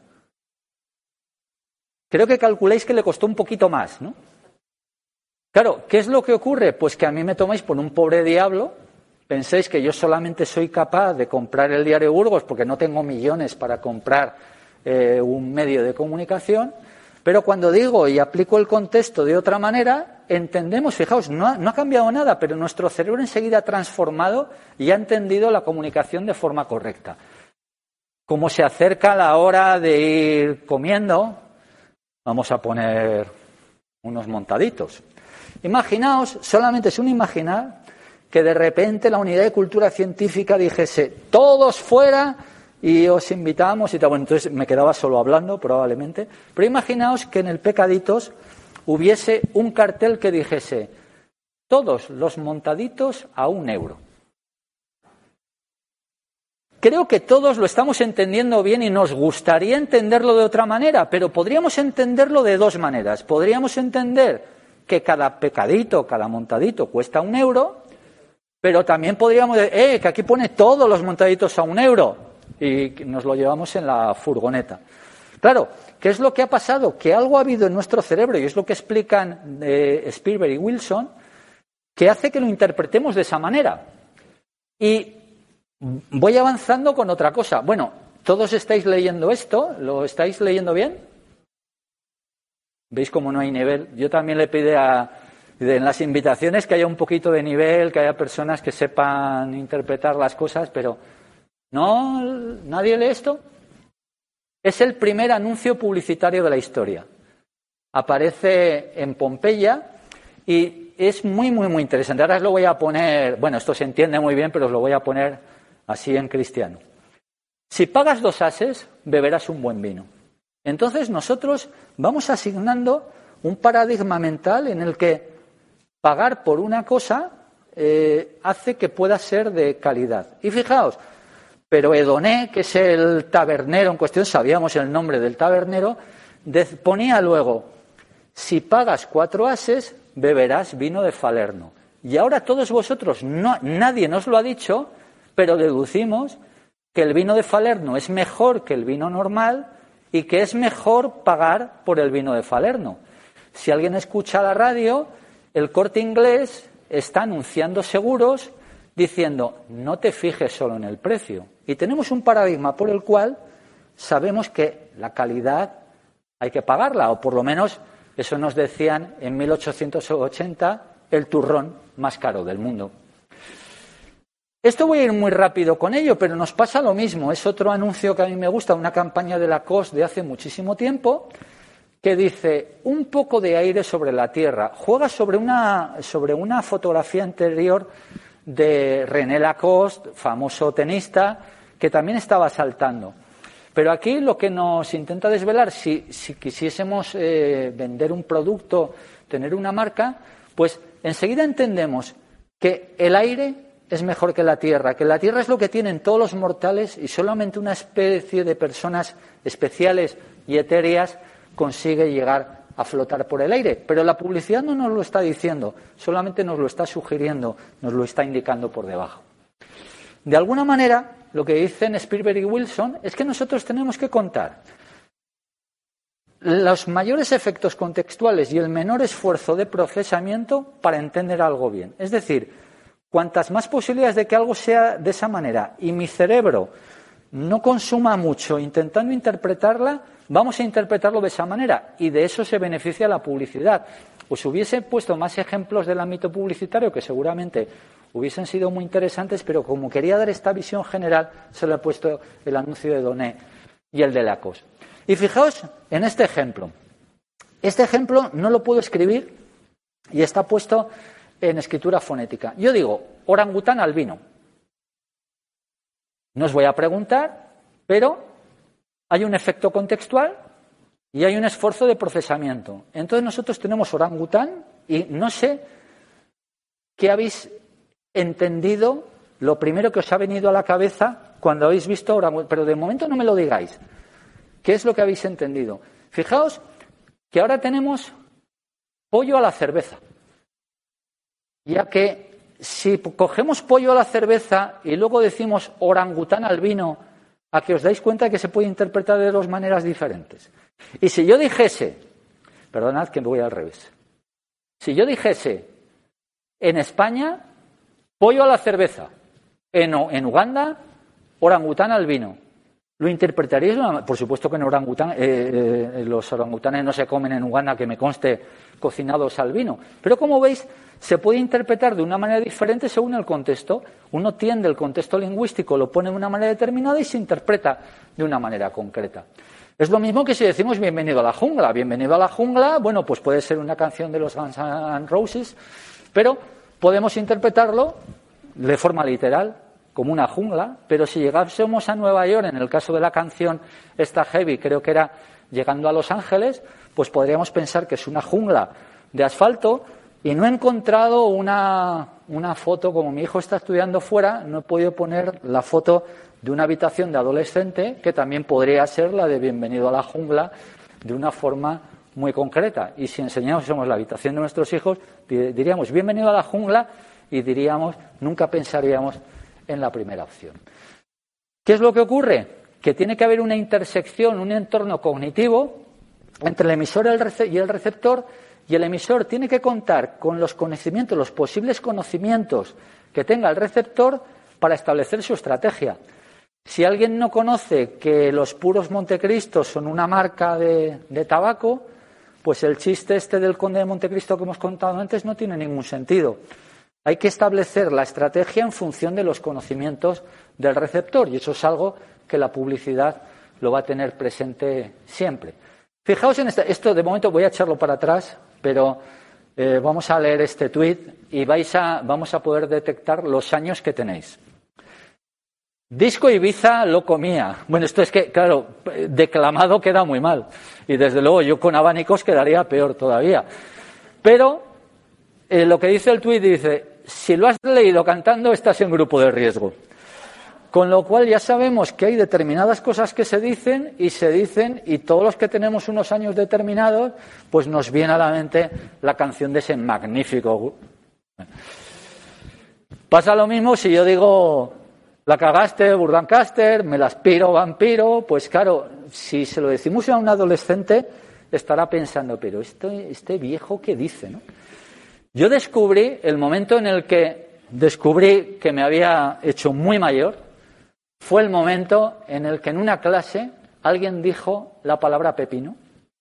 Creo que calculáis que le costó un poquito más, ¿no? Claro, ¿qué es lo que ocurre? Pues que a mí me tomáis por un pobre diablo. Penséis que yo solamente soy capaz de comprar el diario de Burgos porque no tengo millones para comprar eh, un medio de comunicación. Pero cuando digo y aplico el contexto de otra manera, entendemos, fijaos, no ha, no ha cambiado nada, pero nuestro cerebro enseguida ha transformado y ha entendido la comunicación de forma correcta. Como se acerca la hora de ir comiendo, vamos a poner unos montaditos. Imaginaos, solamente es un imaginar, que de repente la unidad de cultura científica dijese, todos fuera, y os invitamos y tal. Bueno, entonces me quedaba solo hablando, probablemente. Pero imaginaos que en el Pecaditos hubiese un cartel que dijese todos los montaditos a un euro. Creo que todos lo estamos entendiendo bien y nos gustaría entenderlo de otra manera, pero podríamos entenderlo de dos maneras. Podríamos entender que cada pecadito, cada montadito cuesta un euro, pero también podríamos decir, eh, que aquí pone todos los montaditos a un euro. Y nos lo llevamos en la furgoneta. Claro, ¿qué es lo que ha pasado? Que algo ha habido en nuestro cerebro, y es lo que explican eh, Spielberg y Wilson, que hace que lo interpretemos de esa manera. Y voy avanzando con otra cosa. Bueno, ¿todos estáis leyendo esto? ¿Lo estáis leyendo bien? ¿Veis cómo no hay nivel? Yo también le pido a, en las invitaciones que haya un poquito de nivel, que haya personas que sepan interpretar las cosas, pero ¿no? ¿Nadie lee esto? Es el primer anuncio publicitario de la historia. Aparece en Pompeya y es muy, muy, muy interesante. Ahora os lo voy a poner, bueno, esto se entiende muy bien, pero os lo voy a poner así en cristiano. Si pagas dos ases, beberás un buen vino. Entonces nosotros vamos asignando un paradigma mental en el que pagar por una cosa eh, hace que pueda ser de calidad. Y fijaos, pero Edoné, que es el tabernero en cuestión, sabíamos el nombre del tabernero, ponía luego, si pagas cuatro ases, beberás vino de Falerno. Y ahora todos vosotros, no, nadie nos lo ha dicho, pero deducimos que el vino de Falerno es mejor que el vino normal y que es mejor pagar por el vino de Falerno. Si alguien escucha la radio, el Corte Inglés está anunciando seguros diciendo, no te fijes solo en el precio. Y tenemos un paradigma por el cual sabemos que la calidad hay que pagarla, o por lo menos eso nos decían en mil ochocientos ochenta el turrón más caro del mundo. Esto voy a ir muy rápido con ello, pero nos pasa lo mismo. Es otro anuncio que a mí me gusta, una campaña de Lacoste de hace muchísimo tiempo, que dice un poco de aire sobre la Tierra. Juega sobre una, sobre una fotografía anterior de René Lacoste, famoso tenista, que también estaba saltando. Pero aquí lo que nos intenta desvelar, si, si quisiésemos eh, vender un producto, tener una marca, pues enseguida entendemos que el aire es mejor que la tierra, que la tierra es lo que tienen todos los mortales y solamente una especie de personas especiales y etéreas consigue llegar a flotar por el aire. Pero la publicidad no nos lo está diciendo, solamente nos lo está sugiriendo, nos lo está indicando por debajo. De alguna manera, lo que dicen Spielberg y Wilson es que nosotros tenemos que contar los mayores efectos contextuales y el menor esfuerzo de procesamiento para entender algo bien. Es decir, cuantas más posibilidades de que algo sea de esa manera y mi cerebro no consuma mucho intentando interpretarla, vamos a interpretarlo de esa manera y de eso se beneficia la publicidad. Os hubiese puesto más ejemplos del ámbito publicitario que seguramente hubiesen sido muy interesantes, pero como quería dar esta visión general, se le he puesto el anuncio de Doné y el de Lacoste. Y fijaos en este ejemplo. Este ejemplo no lo puedo escribir y está puesto en escritura fonética. Yo digo, orangután albino. No os voy a preguntar, pero hay un efecto contextual y hay un esfuerzo de procesamiento. Entonces nosotros tenemos orangután y no sé qué habéis entendido, lo primero que os ha venido a la cabeza cuando habéis visto orangután, pero de momento no me lo digáis. ¿Qué es lo que habéis entendido? Fijaos que ahora tenemos pollo a la cerveza. Ya que si cogemos pollo a la cerveza y luego decimos orangután al vino, a que os dais cuenta de que se puede interpretar de dos maneras diferentes. Y si yo dijese, perdonad que me voy al revés, si yo dijese en España pollo a la cerveza, en, en Uganda orangután al vino, ¿lo interpretaríais? Por supuesto que en orangután, eh, eh, los orangutanes no se comen en Uganda, que me conste, cocinados al vino. Pero como veis, se puede interpretar de una manera diferente según el contexto. Uno tiende el contexto lingüístico, lo pone de una manera determinada y se interpreta de una manera concreta. Es lo mismo que si decimos bienvenido a la jungla. Bienvenido a la jungla, bueno, pues puede ser una canción de los Guns N' Roses, pero podemos interpretarlo de forma literal, como una jungla, pero si llegásemos a Nueva York, en el caso de la canción esta heavy, creo que era llegando a Los Ángeles, pues podríamos pensar que es una jungla de asfalto y no he encontrado una, una foto, como mi hijo está estudiando fuera, no he podido poner la foto de una habitación de adolescente, que también podría ser la de bienvenido a la jungla, de una forma muy concreta. Y si enseñásemos la habitación de nuestros hijos, diríamos bienvenido a la jungla y diríamos, nunca pensaríamos en la primera opción. ¿Qué es lo que ocurre? Que tiene que haber una intersección, un entorno cognitivo entre el emisor y el receptor, y el emisor tiene que contar con los conocimientos, los posibles conocimientos que tenga el receptor para establecer su estrategia. Si alguien no conoce que los puros Montecristo son una marca de, de tabaco, pues el chiste este del Conde de Montecristo que hemos contado antes no tiene ningún sentido. Hay que establecer la estrategia en función de los conocimientos del receptor y eso es algo que la publicidad lo va a tener presente siempre. Fijaos en esto, esto de momento voy a echarlo para atrás, pero eh, vamos a leer este tuit y vais a, vamos a poder detectar los años que tenéis. Disco Ibiza lo comía. Bueno, esto es que, claro, declamado queda muy mal y desde luego yo con abanicos quedaría peor todavía. Pero eh, lo que dice el tuit dice, si lo has leído cantando estás en grupo de riesgo. Con lo cual ya sabemos que hay determinadas cosas que se dicen y se dicen y todos los que tenemos unos años determinados, pues nos viene a la mente la canción de ese magnífico. Pasa lo mismo si yo digo, la cagaste, Burdancaster, me la aspiro, vampiro, pues claro, si se lo decimos a un adolescente estará pensando, pero este, este viejo ¿qué dice, no? Yo descubrí, el momento en el que descubrí que me había hecho muy mayor, fue el momento en el que en una clase alguien dijo la palabra pepino.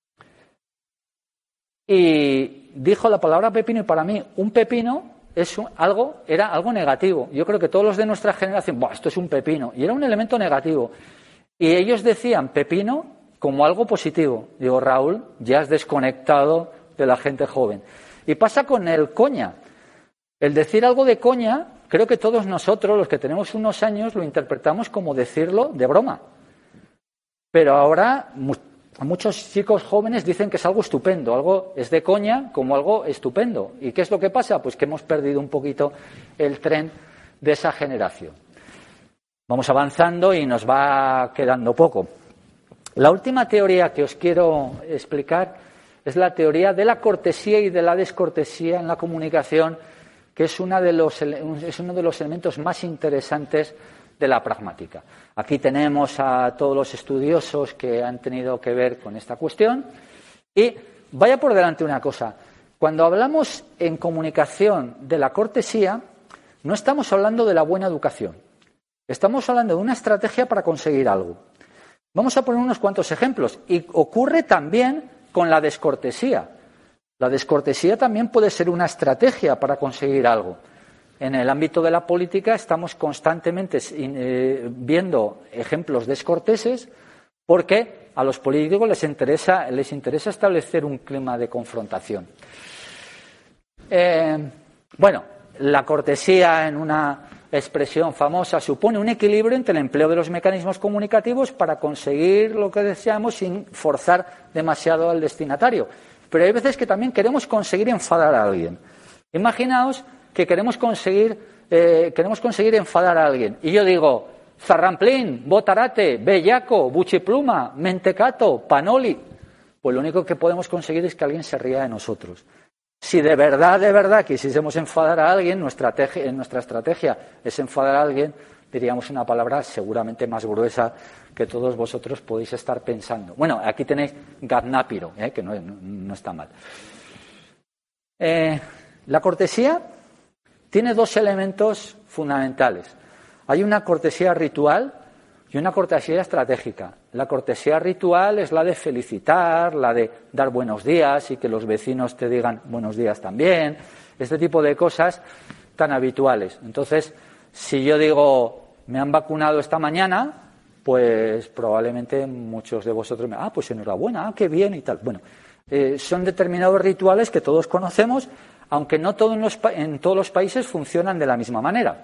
Y dijo la palabra pepino y para mí un pepino es un, algo, era algo negativo. Yo creo que todos los de nuestra generación, ¡buah, esto es un pepino! Y era un elemento negativo. Y ellos decían pepino como algo positivo. Digo, Raúl, ya has desconectado de la gente joven. Y pasa con el coña. El decir algo de coña, creo que todos nosotros, los que tenemos unos años, lo interpretamos como decirlo de broma. Pero ahora muchos chicos jóvenes dicen que es algo estupendo, algo es de coña como algo estupendo. ¿Y qué es lo que pasa? Pues que hemos perdido un poquito el tren de esa generación. Vamos avanzando y nos va quedando poco. La última teoría que os quiero explicar es la teoría de la cortesía y de la descortesía en la comunicación, que es, una de los, es uno de los elementos más interesantes de la pragmática. Aquí tenemos a todos los estudiosos que han tenido que ver con esta cuestión. Y vaya por delante una cosa. Cuando hablamos en comunicación de la cortesía, no estamos hablando de la buena educación. Estamos hablando de una estrategia para conseguir algo. Vamos a poner unos cuantos ejemplos. Y ocurre también con la descortesía. La descortesía también puede ser una estrategia para conseguir algo. En el ámbito de la política estamos constantemente eh, viendo ejemplos descorteses porque a los políticos les interesa, les interesa establecer un clima de confrontación. Eh, bueno, la cortesía en una expresión famosa supone un equilibrio entre el empleo de los mecanismos comunicativos para conseguir lo que deseamos sin forzar demasiado al destinatario. Pero hay veces que también queremos conseguir enfadar a alguien. Imaginaos que queremos conseguir, eh, queremos conseguir enfadar a alguien. Y yo digo, zarramplín, botarate, bellaco, buchipluma, mentecato, panoli. Pues lo único que podemos conseguir es que alguien se ría de nosotros. Si de verdad, de verdad quisiésemos enfadar a alguien, nuestra estrategia, nuestra estrategia es enfadar a alguien, diríamos una palabra seguramente más gruesa que todos vosotros podéis estar pensando. Bueno, aquí tenéis gaznápiro, ¿eh? que no, no, no está mal. Eh, la cortesía tiene dos elementos fundamentales. Hay una cortesía ritual y una cortesía estratégica. La cortesía ritual es la de felicitar, la de dar buenos días y que los vecinos te digan buenos días también, este tipo de cosas tan habituales. Entonces, si yo digo, me han vacunado esta mañana, pues probablemente muchos de vosotros me ah, pues enhorabuena, ah, qué bien y tal. Bueno, eh, son determinados rituales que todos conocemos, aunque no todos los, en todos los países funcionan de la misma manera.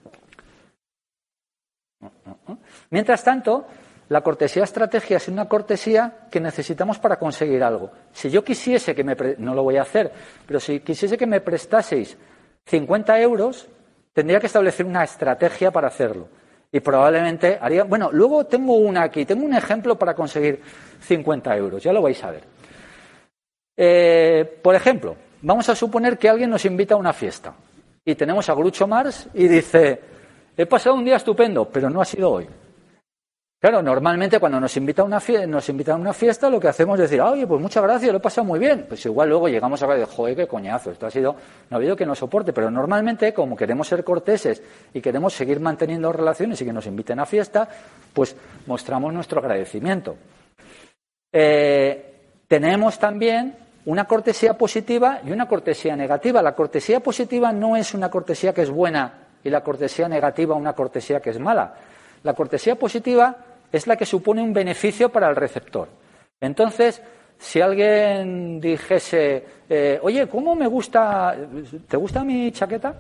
Mientras tanto, la cortesía estrategia es una cortesía que necesitamos para conseguir algo. Si yo quisiese que me... Pre- no lo voy a hacer, pero si quisiese que me prestaseis cincuenta euros, tendría que establecer una estrategia para hacerlo. Y probablemente haría... Bueno, luego tengo una aquí, tengo un ejemplo para conseguir cincuenta euros, ya lo vais a ver. Eh, por ejemplo, vamos a suponer que alguien nos invita a una fiesta y tenemos a Groucho Marx y dice, he pasado un día estupendo, pero no ha sido hoy. Claro, normalmente cuando nos invita a una fiesta, nos invitan a una fiesta, lo que hacemos es decir, oye, pues muchas gracias, lo he pasado muy bien. Pues igual luego llegamos a ver, joder, qué coñazo, esto ha sido, no ha habido que nos soporte, pero normalmente, como queremos ser corteses y queremos seguir manteniendo relaciones y que nos inviten a fiesta, pues mostramos nuestro agradecimiento. Eh, tenemos también una cortesía positiva y una cortesía negativa. La cortesía positiva no es una cortesía que es buena y la cortesía negativa una cortesía que es mala. La cortesía positiva es la que supone un beneficio para el receptor. Entonces, si alguien dijese, eh, oye, ¿cómo me gusta? ¿Te gusta mi chaqueta?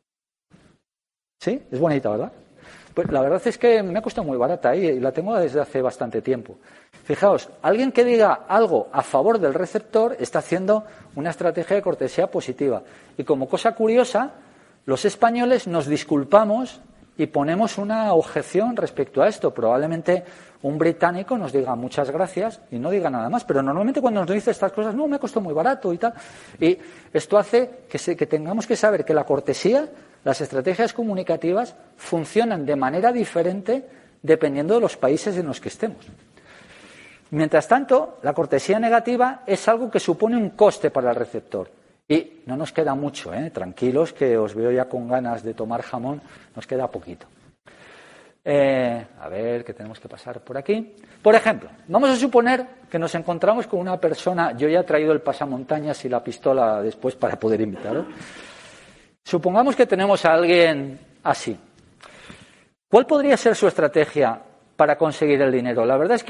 Sí, es bonita, ¿verdad? Pues la verdad es que me ha costado muy barata ¿eh? y la tengo desde hace bastante tiempo. Fijaos, alguien que diga algo a favor del receptor está haciendo una estrategia de cortesía positiva. Y como cosa curiosa, los españoles nos disculpamos y ponemos una objeción respecto a esto. Probablemente un británico nos diga muchas gracias y no diga nada más, pero normalmente cuando nos dice estas cosas, no, me ha costado muy barato y tal. Y esto hace que, se, que tengamos que saber que la cortesía, las estrategias comunicativas funcionan de manera diferente dependiendo de los países en los que estemos. Mientras tanto, la cortesía negativa es algo que supone un coste para el receptor. Y no nos queda mucho, ¿eh? Tranquilos, que os veo ya con ganas de tomar jamón, nos queda poquito. Eh, a ver, ¿qué tenemos que pasar por aquí? Por ejemplo, vamos a suponer que nos encontramos con una persona, yo ya he traído el pasamontañas y la pistola después para poder invitaros. Supongamos que tenemos a alguien así. ¿Cuál podría ser su estrategia para conseguir el dinero? La verdad es que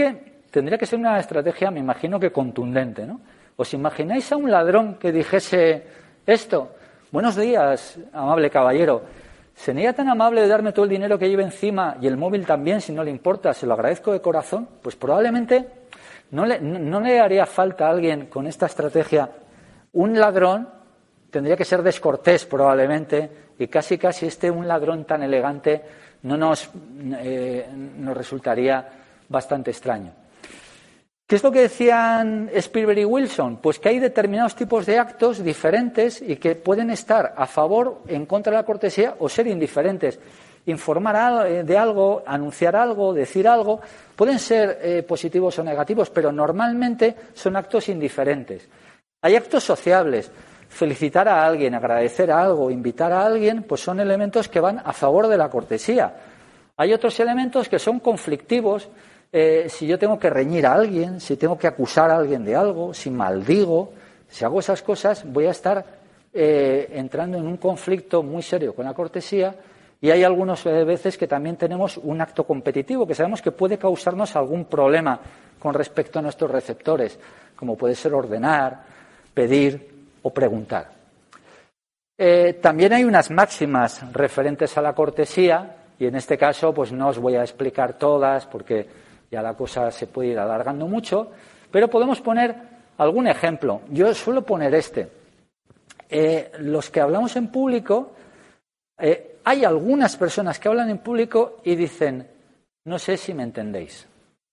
tendría que ser una estrategia, me imagino que contundente, ¿no? ¿Os imagináis a un ladrón que dijese esto? Buenos días, amable caballero. ¿Sería tan amable de darme todo el dinero que lleve encima y el móvil también, si no le importa? Se lo agradezco de corazón. Pues probablemente no le, no, no le haría falta a alguien con esta estrategia. Un ladrón tendría que ser descortés probablemente, y casi casi este un ladrón tan elegante no nos, eh, nos resultaría bastante extraño. ¿Qué es lo que decían Spielberg y Wilson? Pues que hay determinados tipos de actos diferentes y que pueden estar a favor, en contra de la cortesía o ser indiferentes. Informar de algo, anunciar algo, decir algo, pueden ser eh, positivos o negativos, pero normalmente son actos indiferentes. Hay actos sociables. Felicitar a alguien, agradecer a algo, invitar a alguien, pues son elementos que van a favor de la cortesía. Hay otros elementos que son conflictivos. Eh, si yo tengo que reñir a alguien, si tengo que acusar a alguien de algo, si maldigo, si hago esas cosas, voy a estar eh, entrando en un conflicto muy serio con la cortesía. Y hay algunas veces que también tenemos un acto competitivo que sabemos que puede causarnos algún problema con respecto a nuestros receptores, como puede ser ordenar, pedir o preguntar. Eh, también hay unas máximas referentes a la cortesía, y en este caso pues no os voy a explicar todas porque ya la cosa se puede ir alargando mucho, pero podemos poner algún ejemplo. Yo suelo poner este. Eh, los que hablamos en público, eh, hay algunas personas que hablan en público y dicen, no sé si me entendéis.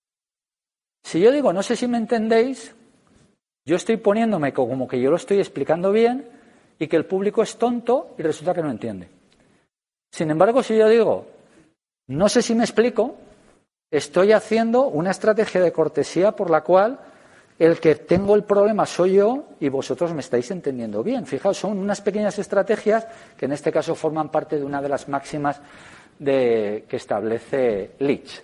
Si yo digo, no sé si me entendéis, yo estoy poniéndome como que yo lo estoy explicando bien y que el público es tonto y resulta que no entiende. Sin embargo, si yo digo, no sé si me explico, estoy haciendo una estrategia de cortesía por la cual el que tengo el problema soy yo y vosotros me estáis entendiendo bien. Fijaos, son unas pequeñas estrategias que en este caso forman parte de una de las máximas de, que establece Leach.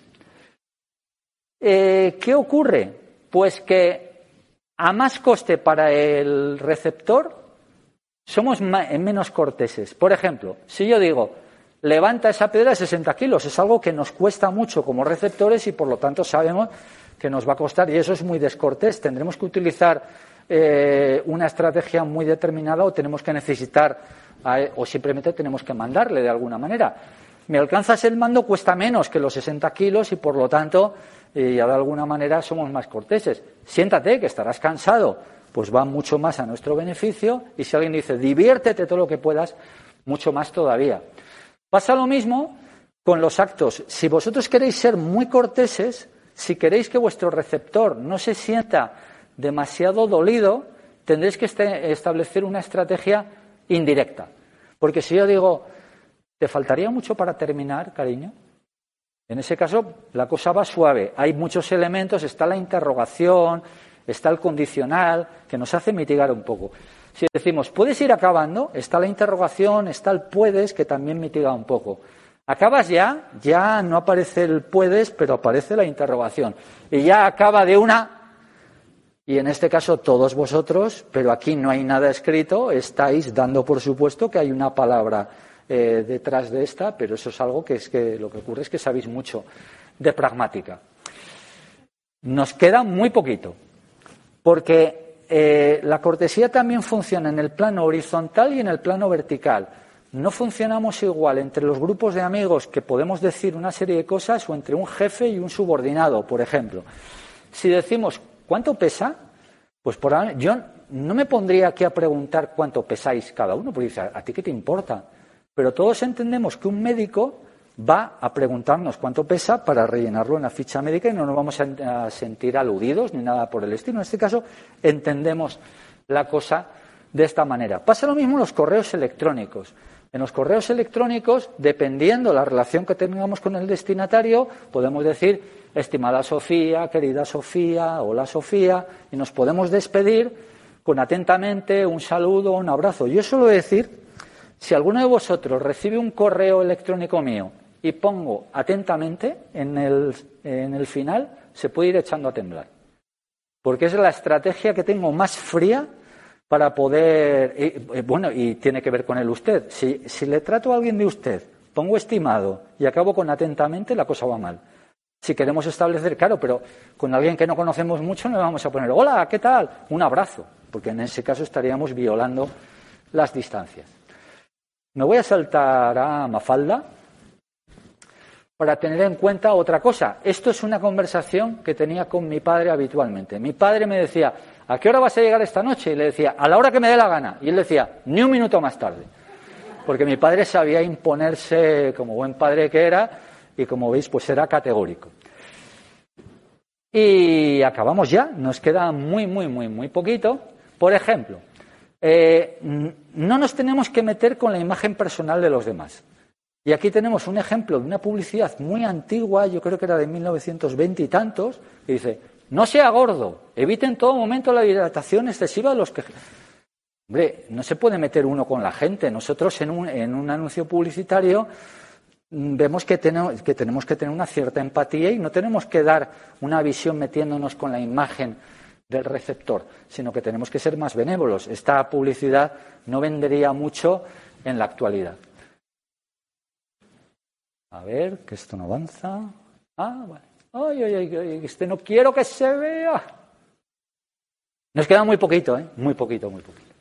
Eh, ¿Qué ocurre? Pues que a más coste para el receptor somos menos corteses. Por ejemplo, si yo digo, levanta esa piedra de sesenta kilos, es algo que nos cuesta mucho como receptores y por lo tanto sabemos que nos va a costar y eso es muy descortés. Tendremos que utilizar eh, una estrategia muy determinada o tenemos que necesitar eh, o simplemente tenemos que mandarle de alguna manera. Me alcanzas el mando, cuesta menos que los sesenta kilos y por lo tanto eh, ya de alguna manera somos más corteses. Siéntate que estarás cansado, pues va mucho más a nuestro beneficio y si alguien dice diviértete todo lo que puedas, mucho más todavía. Pasa lo mismo con los actos. Si vosotros queréis ser muy corteses, si queréis que vuestro receptor no se sienta demasiado dolido, tendréis que este, establecer una estrategia indirecta. Porque si yo digo, ¿te faltaría mucho para terminar, cariño? En ese caso, la cosa va suave. Hay muchos elementos, está la interrogación, está el condicional, que nos hace mitigar un poco. Si decimos, ¿puedes ir acabando? Está la interrogación, está el puedes, que también mitiga un poco. Acabas ya, ya no aparece el puedes, pero aparece la interrogación. Y ya acaba de una, y en este caso todos vosotros, pero aquí no hay nada escrito, estáis dando por supuesto que hay una palabra eh, detrás de esta, pero eso es algo que es que lo que ocurre es que sabéis mucho de pragmática. Nos queda muy poquito, porque eh, la cortesía también funciona en el plano horizontal y en el plano vertical. No funcionamos igual entre los grupos de amigos que podemos decir una serie de cosas o entre un jefe y un subordinado, por ejemplo. Si decimos, ¿cuánto pesa? Pues por ahora, yo no me pondría aquí a preguntar cuánto pesáis cada uno, porque dice, ¿a ti qué te importa? Pero todos entendemos que un médico va a preguntarnos cuánto pesa para rellenarlo en la ficha médica y no nos vamos a sentir aludidos ni nada por el estilo. En este caso, entendemos la cosa de esta manera. Pasa lo mismo en los correos electrónicos. En los correos electrónicos, dependiendo la relación que tengamos con el destinatario, podemos decir, estimada Sofía, querida Sofía, hola Sofía, y nos podemos despedir con atentamente, un saludo, un abrazo. Yo suelo decir, si alguno de vosotros recibe un correo electrónico mío y pongo atentamente en el, en el final, se puede ir echando a temblar. Porque es la estrategia que tengo más fría para poder, y, bueno, y tiene que ver con el usted. Si, si le trato a alguien de usted, pongo estimado y acabo con atentamente, la cosa va mal. Si queremos establecer, claro, pero con alguien que no conocemos mucho no le vamos a poner, hola, ¿qué tal? Un abrazo, porque en ese caso estaríamos violando las distancias. Me voy a saltar a Mafalda para tener en cuenta otra cosa. Esto es una conversación que tenía con mi padre habitualmente. Mi padre me decía, ¿a qué hora vas a llegar esta noche? Y le decía, a la hora que me dé la gana. Y él decía, ni un minuto más tarde. Porque mi padre sabía imponerse como buen padre que era, y como veis, pues era categórico. Y acabamos ya, nos queda muy, muy, muy, muy poquito. Por ejemplo, eh, no nos tenemos que meter con la imagen personal de los demás. Y aquí tenemos un ejemplo de una publicidad muy antigua, yo creo que era de mil novecientos veinte y tantos, que dice, no sea gordo, evite en todo momento la hidratación excesiva de los que... Hombre, no se puede meter uno con la gente. Nosotros en un, en un anuncio publicitario vemos que tenemos, que tenemos que tener una cierta empatía y no tenemos que dar una visión metiéndonos con la imagen del receptor, sino que tenemos que ser más benévolos. Esta publicidad no vendería mucho en la actualidad. A ver, que esto no avanza. Ah, bueno. Ay, ay, ay, ay, este no quiero que se vea. Nos queda muy poquito, ¿eh? Muy poquito, muy poquito.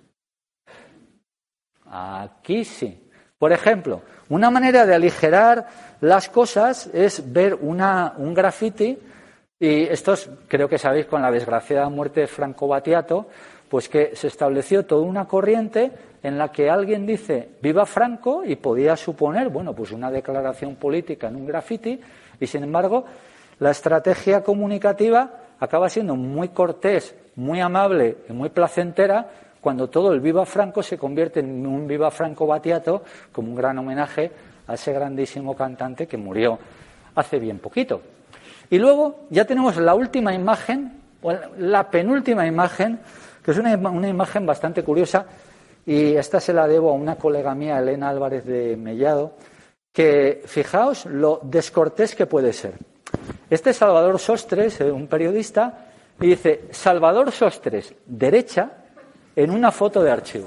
Aquí sí. Por ejemplo, una manera de aligerar las cosas es ver una, un graffiti, y estos creo que sabéis con la desgraciada muerte de Franco Battiato, pues que se estableció toda una corriente en la que alguien dice viva Franco y podía suponer, bueno, pues una declaración política en un graffiti, y sin embargo la estrategia comunicativa acaba siendo muy cortés, muy amable y muy placentera, cuando todo el Viva Franco se convierte en un Viva Franco Battiato, como un gran homenaje a ese grandísimo cantante que murió hace bien poquito. Y luego ya tenemos la última imagen, o la penúltima imagen, que es una, una imagen bastante curiosa, y esta se la debo a una colega mía, Elena Álvarez de Mellado, que fijaos lo descortés que puede ser. Este es Salvador Sostres, un periodista, y dice, Salvador Sostres, derecha, en una foto de archivo.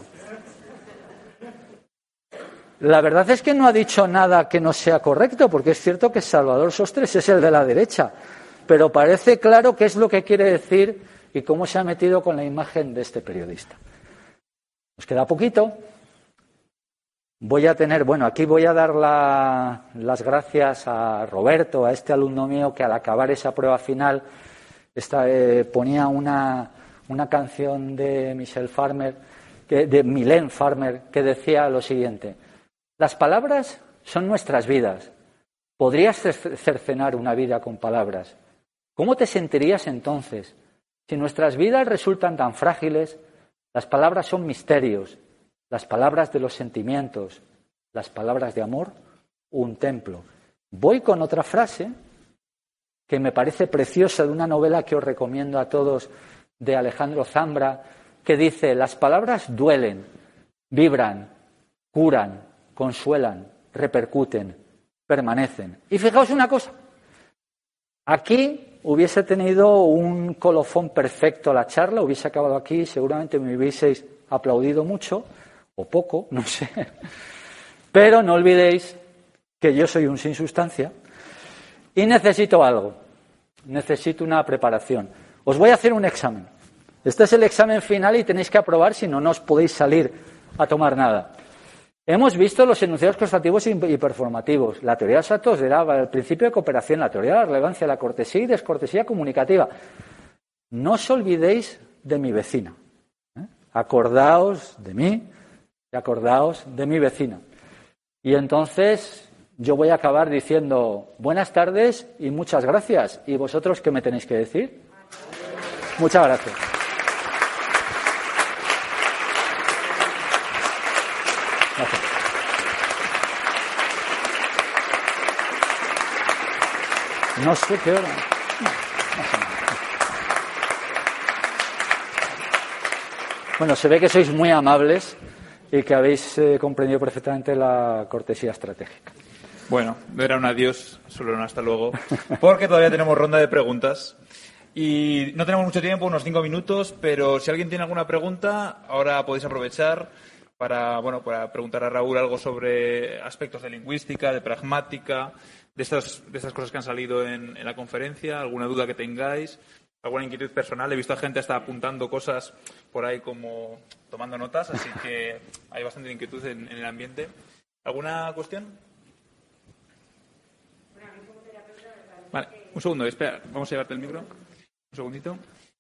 La verdad es que no ha dicho nada que no sea correcto, porque es cierto que Salvador Sostres es el de la derecha, pero parece claro qué es lo que quiere decir y cómo se ha metido con la imagen de este periodista. Nos queda poquito. Voy a tener, bueno, aquí voy a dar la, las gracias a Roberto, a este alumno mío que al acabar esa prueba final esta, eh, ponía una... una canción de Michelle Farmer, que, de Mylène Farmer, que decía lo siguiente: las palabras son nuestras vidas. ¿Podrías cercenar una vida con palabras? ¿Cómo te sentirías entonces? Si nuestras vidas resultan tan frágiles, las palabras son misterios, las palabras de los sentimientos, las palabras de amor, un templo. Voy con otra frase que me parece preciosa, de una novela que os recomiendo a todos, de Alejandro Zambra, que dice, las palabras duelen, vibran, curan, consuelan, repercuten, permanecen. Y fijaos una cosa, aquí hubiese tenido un colofón perfecto la charla, hubiese acabado aquí, seguramente me hubieseis aplaudido mucho, o poco, no sé, pero no olvidéis que yo soy un sin sustancia y necesito algo, necesito una preparación. Os voy a hacer un examen. Este es el examen final y tenéis que aprobar, si no, no os podéis salir a tomar nada. Hemos visto los enunciados constativos y performativos. La teoría de los actos era el principio de cooperación, la teoría de la relevancia, la cortesía y descortesía comunicativa. No os olvidéis de mi vecina. ¿eh? Acordaos de mí y acordaos de mi vecina. Y entonces yo voy a acabar diciendo buenas tardes y muchas gracias. ¿Y vosotros qué me tenéis que decir? Muchas gracias. Gracias. No sé qué hora. No, no sé nada. Bueno, se ve que sois muy amables y que habéis eh, comprendido perfectamente la cortesía estratégica. Bueno, no era un adiós, solo un hasta luego, porque todavía tenemos ronda de preguntas. Y no tenemos mucho tiempo, unos cinco minutos, pero si alguien tiene alguna pregunta, ahora podéis aprovechar para, bueno, para preguntar a Raúl algo sobre aspectos de lingüística, de pragmática, de estas, de estas cosas que han salido en, en la conferencia, alguna duda que tengáis, alguna inquietud personal. He visto a gente hasta apuntando cosas por ahí como tomando notas, así que hay bastante inquietud en, en el ambiente. ¿Alguna cuestión? Vale, un segundo, espera, vamos a llevarte el micro. Un segundito.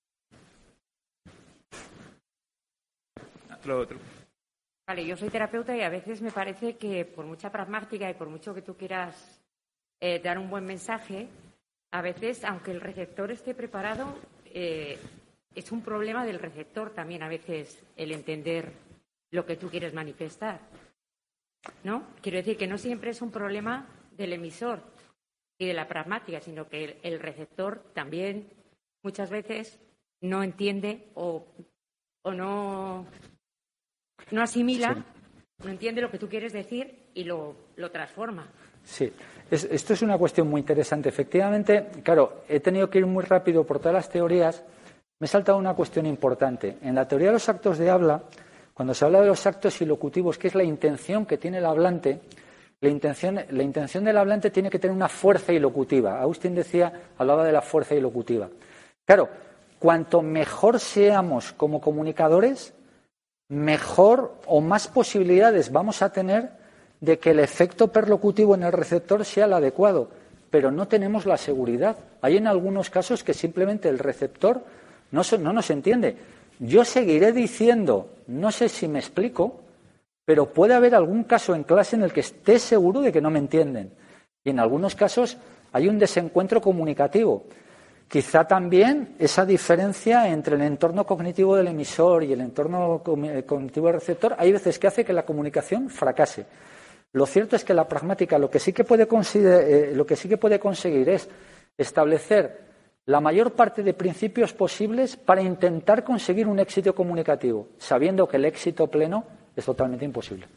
Otro, otro. Vale, yo soy terapeuta y a veces me parece que por mucha pragmática y por mucho que tú quieras eh, dar un buen mensaje, a veces, aunque el receptor esté preparado, eh, es un problema del receptor también a veces el entender lo que tú quieres manifestar, ¿no? Quiero decir que no siempre es un problema del emisor y de la pragmática, sino que el, el receptor también muchas veces no entiende o, o no... no asimila, sí. no entiende lo que tú quieres decir y lo, lo transforma. Sí, es, esto es una cuestión muy interesante. Efectivamente, claro, he tenido que ir muy rápido por todas las teorías. Me he saltado una cuestión importante. En la teoría de los actos de habla, cuando se habla de los actos ilocutivos, que es la intención que tiene el hablante, la intención, la intención del hablante tiene que tener una fuerza ilocutiva. Austin decía, hablaba de la fuerza ilocutiva. Claro, cuanto mejor seamos como comunicadores, mejor o más posibilidades vamos a tener de que el efecto perlocutivo en el receptor sea el adecuado, pero no tenemos la seguridad. Hay en algunos casos que simplemente el receptor no, se, no nos entiende. Yo seguiré diciendo, no sé si me explico, pero puede haber algún caso en clase en el que esté seguro de que no me entienden. Y en algunos casos hay un desencuentro comunicativo. Quizá también esa diferencia entre el entorno cognitivo del emisor y el entorno cognitivo del receptor hay veces que hace que la comunicación fracase. Lo cierto es que la pragmática lo que sí que puede conseguir, eh, lo que sí que puede conseguir es establecer la mayor parte de principios posibles para intentar conseguir un éxito comunicativo, sabiendo que el éxito pleno es totalmente imposible.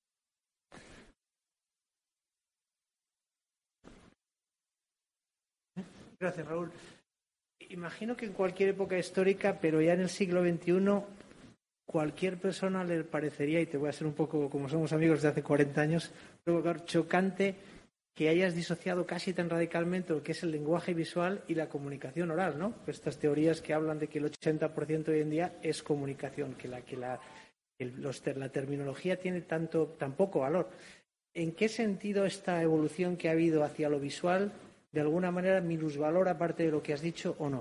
Gracias, Raúl. Imagino que en cualquier época histórica, pero ya en el siglo veintiuno, cualquier persona le parecería, y te voy a ser un poco, como somos amigos desde hace cuarenta años, chocante que hayas disociado casi tan radicalmente lo que es el lenguaje visual y la comunicación oral, ¿no? Estas teorías que hablan de que el ochenta por ciento hoy en día es comunicación, que la, que la, el, los, la terminología tiene tanto, tan poco valor. ¿En qué sentido esta evolución que ha habido hacia lo visual de alguna manera minusvalora aparte de lo que has dicho o no?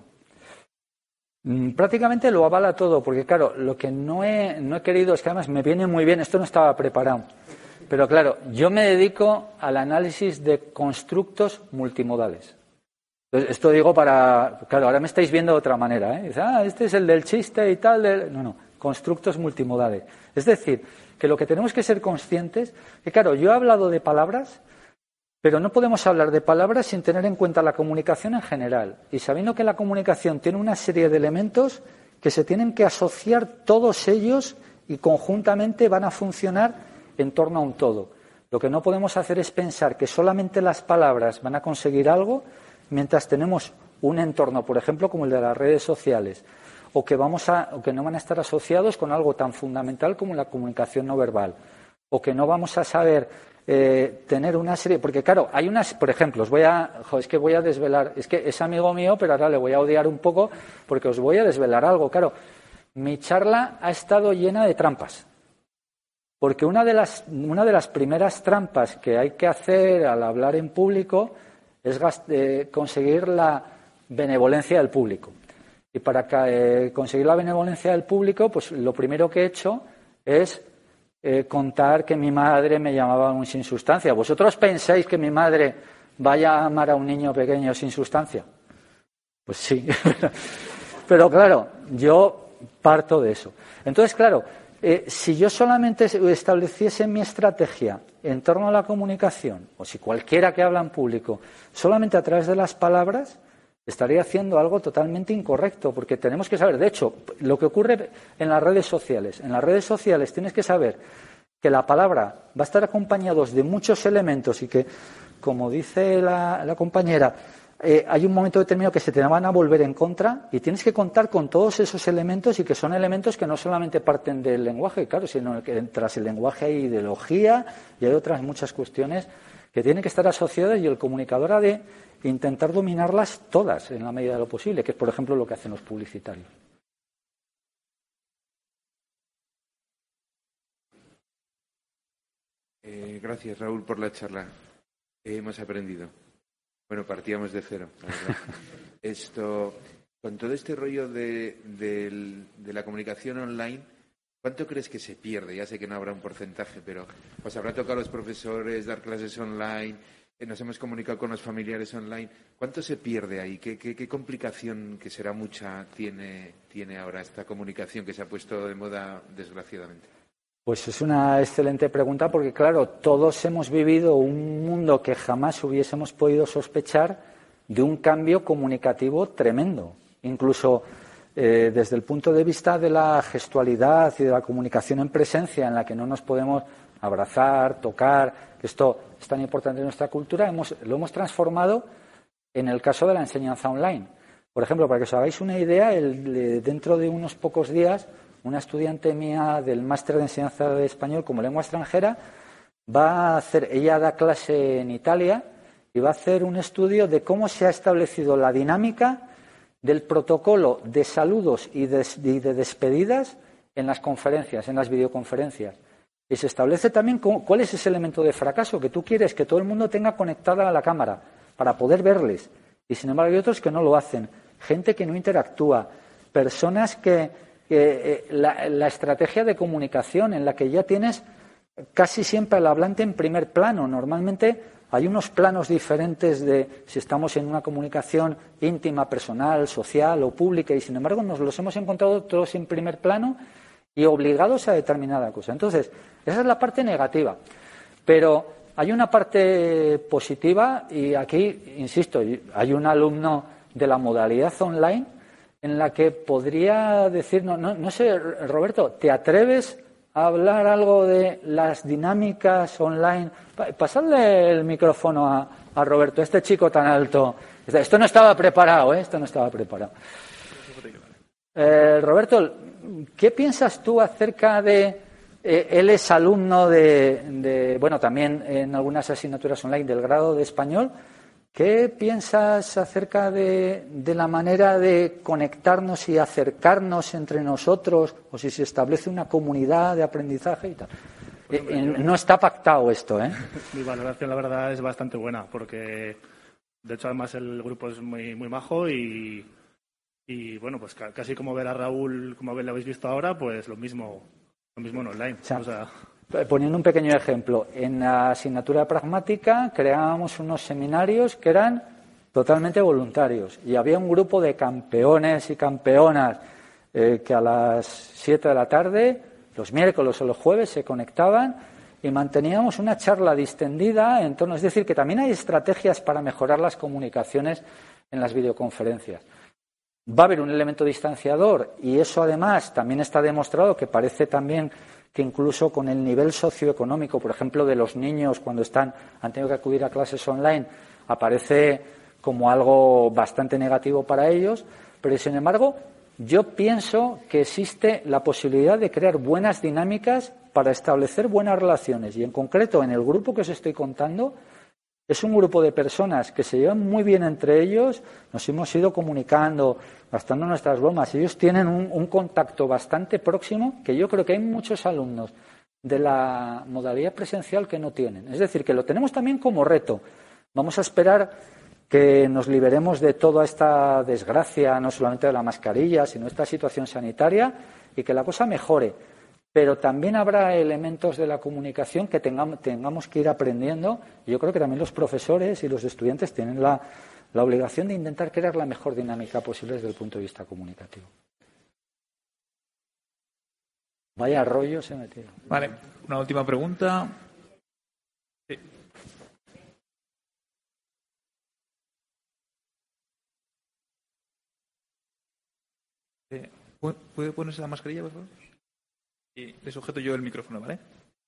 Prácticamente lo avala todo, porque claro, lo que no he, no he querido es que además me viene muy bien, esto no estaba preparado, pero claro, yo me dedico al análisis de constructos multimodales. Entonces, esto digo para, claro, ahora me estáis viendo de otra manera, ¿eh? Dice, ah, este es el del chiste y tal, del... no, no, constructos multimodales. Es decir, que lo que tenemos que ser conscientes, que claro, yo he hablado de palabras, pero no podemos hablar de palabras sin tener en cuenta la comunicación en general y sabiendo que la comunicación tiene una serie de elementos que se tienen que asociar todos ellos y conjuntamente van a funcionar en torno a un todo. Lo que no podemos hacer es pensar que solamente las palabras van a conseguir algo mientras tenemos un entorno, por ejemplo, como el de las redes sociales, o que, vamos a, o que no van a estar asociados con algo tan fundamental como la comunicación no verbal, o que no vamos a saber Eh, tener una serie, porque claro, hay unas, por ejemplo, os voy a, jo, es que voy a desvelar, es que es amigo mío, pero ahora le voy a odiar un poco porque os voy a desvelar algo. Claro, mi charla ha estado llena de trampas, porque una de las, una de las primeras trampas que hay que hacer al hablar en público es gast- eh, conseguir la benevolencia del público. Y para eh, conseguir la benevolencia del público, pues lo primero que he hecho es Eh, contar que mi madre me llamaba un sin sustancia. ¿Vosotros pensáis que mi madre vaya a amar a un niño pequeño sin sustancia? Pues sí. Pero claro, yo parto de eso. Entonces, claro, eh, si yo solamente estableciese mi estrategia en torno a la comunicación, o si cualquiera que habla en público, solamente a través de las palabras, estaría haciendo algo totalmente incorrecto, porque tenemos que saber, de hecho, lo que ocurre en las redes sociales. En las redes sociales tienes que saber que la palabra va a estar acompañada de muchos elementos y que, como dice la, la compañera, eh, hay un momento determinado que se te van a volver en contra y tienes que contar con todos esos elementos y que son elementos que no solamente parten del lenguaje, claro, sino que tras el lenguaje hay ideología y hay otras muchas cuestiones que tienen que estar asociadas y el comunicador ha de intentar dominarlas todas en la medida de lo posible, que es, por ejemplo, lo que hacen los publicitarios. Eh, gracias, Raúl, por la charla. Eh, hemos aprendido. Bueno, partíamos de cero, la verdad. Esto, con todo este rollo de, de, de la comunicación online, ¿cuánto crees que se pierde? Ya sé que no habrá un porcentaje, pero os habrá tocado a los profesores dar clases online, eh, nos hemos comunicado con los familiares online. ¿Cuánto se pierde ahí? ¿Qué, qué, qué complicación, que será mucha, tiene, tiene ahora esta comunicación que se ha puesto de moda, desgraciadamente? Pues es una excelente pregunta porque, claro, todos hemos vivido un mundo que jamás hubiésemos podido sospechar de un cambio comunicativo tremendo. Incluso eh, desde el punto de vista de la gestualidad y de la comunicación en presencia, en la que no nos podemos abrazar, tocar, que esto es tan importante en nuestra cultura, hemos, lo hemos transformado en el caso de la enseñanza online. Por ejemplo, para que os hagáis una idea, el, dentro de unos pocos días, una estudiante mía del máster de enseñanza de español como lengua extranjera va a hacer, ella da clase en Italia y va a hacer un estudio de cómo se ha establecido la dinámica del protocolo de saludos y de, y de despedidas en las conferencias, en las videoconferencias. Y se establece también cómo, cuál es ese elemento de fracaso que tú quieres que todo el mundo tenga conectada a la cámara para poder verles. Y sin embargo hay otros que no lo hacen. Gente que no interactúa, personas que Eh, la, la estrategia de comunicación en la que ya tienes casi siempre al hablante en primer plano. Normalmente hay unos planos diferentes de si estamos en una comunicación íntima, personal, social o pública, y sin embargo nos los hemos encontrado todos en primer plano y obligados a determinada cosa. Entonces, esa es la parte negativa. Pero hay una parte positiva y aquí, insisto, hay un alumno de la modalidad online en la que podría decir, no, no, no sé, Roberto, ¿te atreves a hablar algo de las dinámicas online? Pasadle el micrófono a, a Roberto, este chico tan alto. Esto no estaba preparado, ¿eh? Esto no estaba preparado. Eh, Roberto, ¿qué piensas tú acerca de... Eh, él es alumno de, de, bueno, también en algunas asignaturas online del grado de español. ¿Qué piensas acerca de, de la manera de conectarnos y acercarnos entre nosotros, o si se establece una comunidad de aprendizaje y tal? Pues, hombre, eh, yo... No está pactado esto, ¿eh? Mi valoración, la verdad, es bastante buena, porque, de hecho, además el grupo es muy, muy majo y, y, bueno, pues casi como ver a Raúl, como lo habéis visto ahora, pues lo mismo, lo mismo en online. O sea, o sea... Poniendo un pequeño ejemplo, en la asignatura pragmática creábamos unos seminarios que eran totalmente voluntarios y había un grupo de campeones y campeonas eh, que a las siete de la tarde, los miércoles o los jueves, se conectaban y manteníamos una charla distendida en torno. Es decir, que también hay estrategias para mejorar las comunicaciones en las videoconferencias. Va a haber un elemento distanciador y eso además también está demostrado, que parece también que incluso con el nivel socioeconómico, por ejemplo, de los niños cuando están han tenido que acudir a clases online, aparece como algo bastante negativo para ellos, pero sin embargo yo pienso que existe la posibilidad de crear buenas dinámicas para establecer buenas relaciones, y en concreto en el grupo que os estoy contando es un grupo de personas que se llevan muy bien entre ellos, nos hemos ido comunicando, gastando nuestras bromas. Ellos tienen un, un contacto bastante próximo que yo creo que hay muchos alumnos de la modalidad presencial que no tienen. Es decir, que lo tenemos también como reto. Vamos a esperar que nos liberemos de toda esta desgracia, no solamente de la mascarilla, sino de esta situación sanitaria, y que la cosa mejore. Pero también habrá elementos de la comunicación que tengamos, tengamos que ir aprendiendo. Yo creo que también los profesores y los estudiantes tienen la, la obligación de intentar crear la mejor dinámica posible desde el punto de vista comunicativo. Vaya rollo se metió. Vale, una última pregunta. Sí. ¿Puede ponerse la mascarilla, por favor? Y le sujeto yo el micrófono, ¿vale?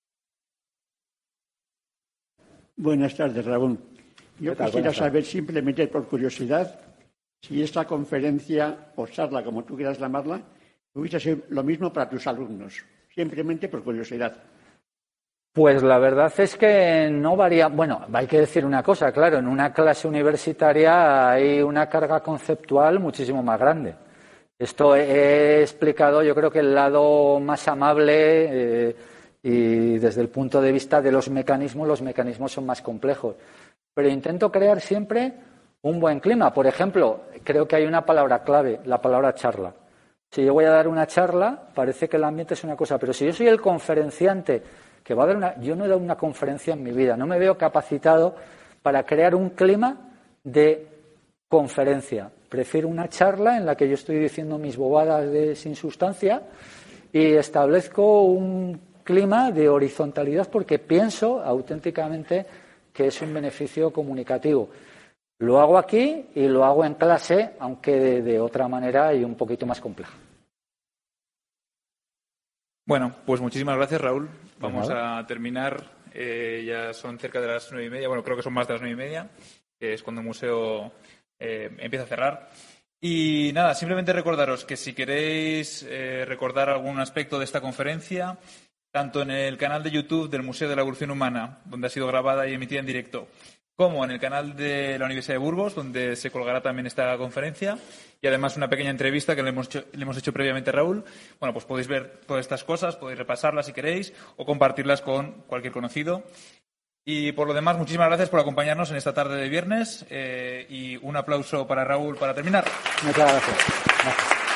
Buenas tardes, Raúl. Yo quisiera saber, simplemente por curiosidad, si esta conferencia o charla, como tú quieras llamarla, hubiese sido lo mismo para tus alumnos, simplemente por curiosidad. Pues la verdad es que no varía. Bueno, hay que decir una cosa, claro, en una clase universitaria hay una carga conceptual muchísimo más grande. Esto he explicado, yo creo que el lado más amable eh, y desde el punto de vista de los mecanismos, los mecanismos son más complejos. Pero intento crear siempre un buen clima. Por ejemplo, creo que hay una palabra clave, la palabra charla. Si yo voy a dar una charla, parece que el ambiente es una cosa, pero si yo soy el conferenciante que va a dar una... Yo no he dado una conferencia en mi vida, no me veo capacitado para crear un clima de conferencia. Prefiero una charla en la que yo estoy diciendo mis bobadas de sin sustancia y establezco un clima de horizontalidad porque pienso auténticamente que es un beneficio comunicativo. Lo hago aquí y lo hago en clase, aunque de, de otra manera y un poquito más compleja. Bueno, pues muchísimas gracias, Raúl. Vamos a terminar. Eh, ya son cerca de las nueve y media. Bueno, creo que son más de las nueve y media, que es cuando el museo eh, empieza a cerrar. Y nada, simplemente recordaros que si queréis eh, recordar algún aspecto de esta conferencia, tanto en el canal de YouTube del Museo de la Evolución Humana, donde ha sido grabada y emitida en directo, como en el canal de la Universidad de Burgos, donde se colgará también esta conferencia, y además una pequeña entrevista que le hemos hecho, le hemos hecho previamente a Raúl. Bueno, pues podéis ver todas estas cosas, podéis repasarlas si queréis, o compartirlas con cualquier conocido. Y por lo demás, muchísimas gracias por acompañarnos en esta tarde de viernes, eh, y un aplauso para Raúl para terminar. Muchas gracias. Gracias.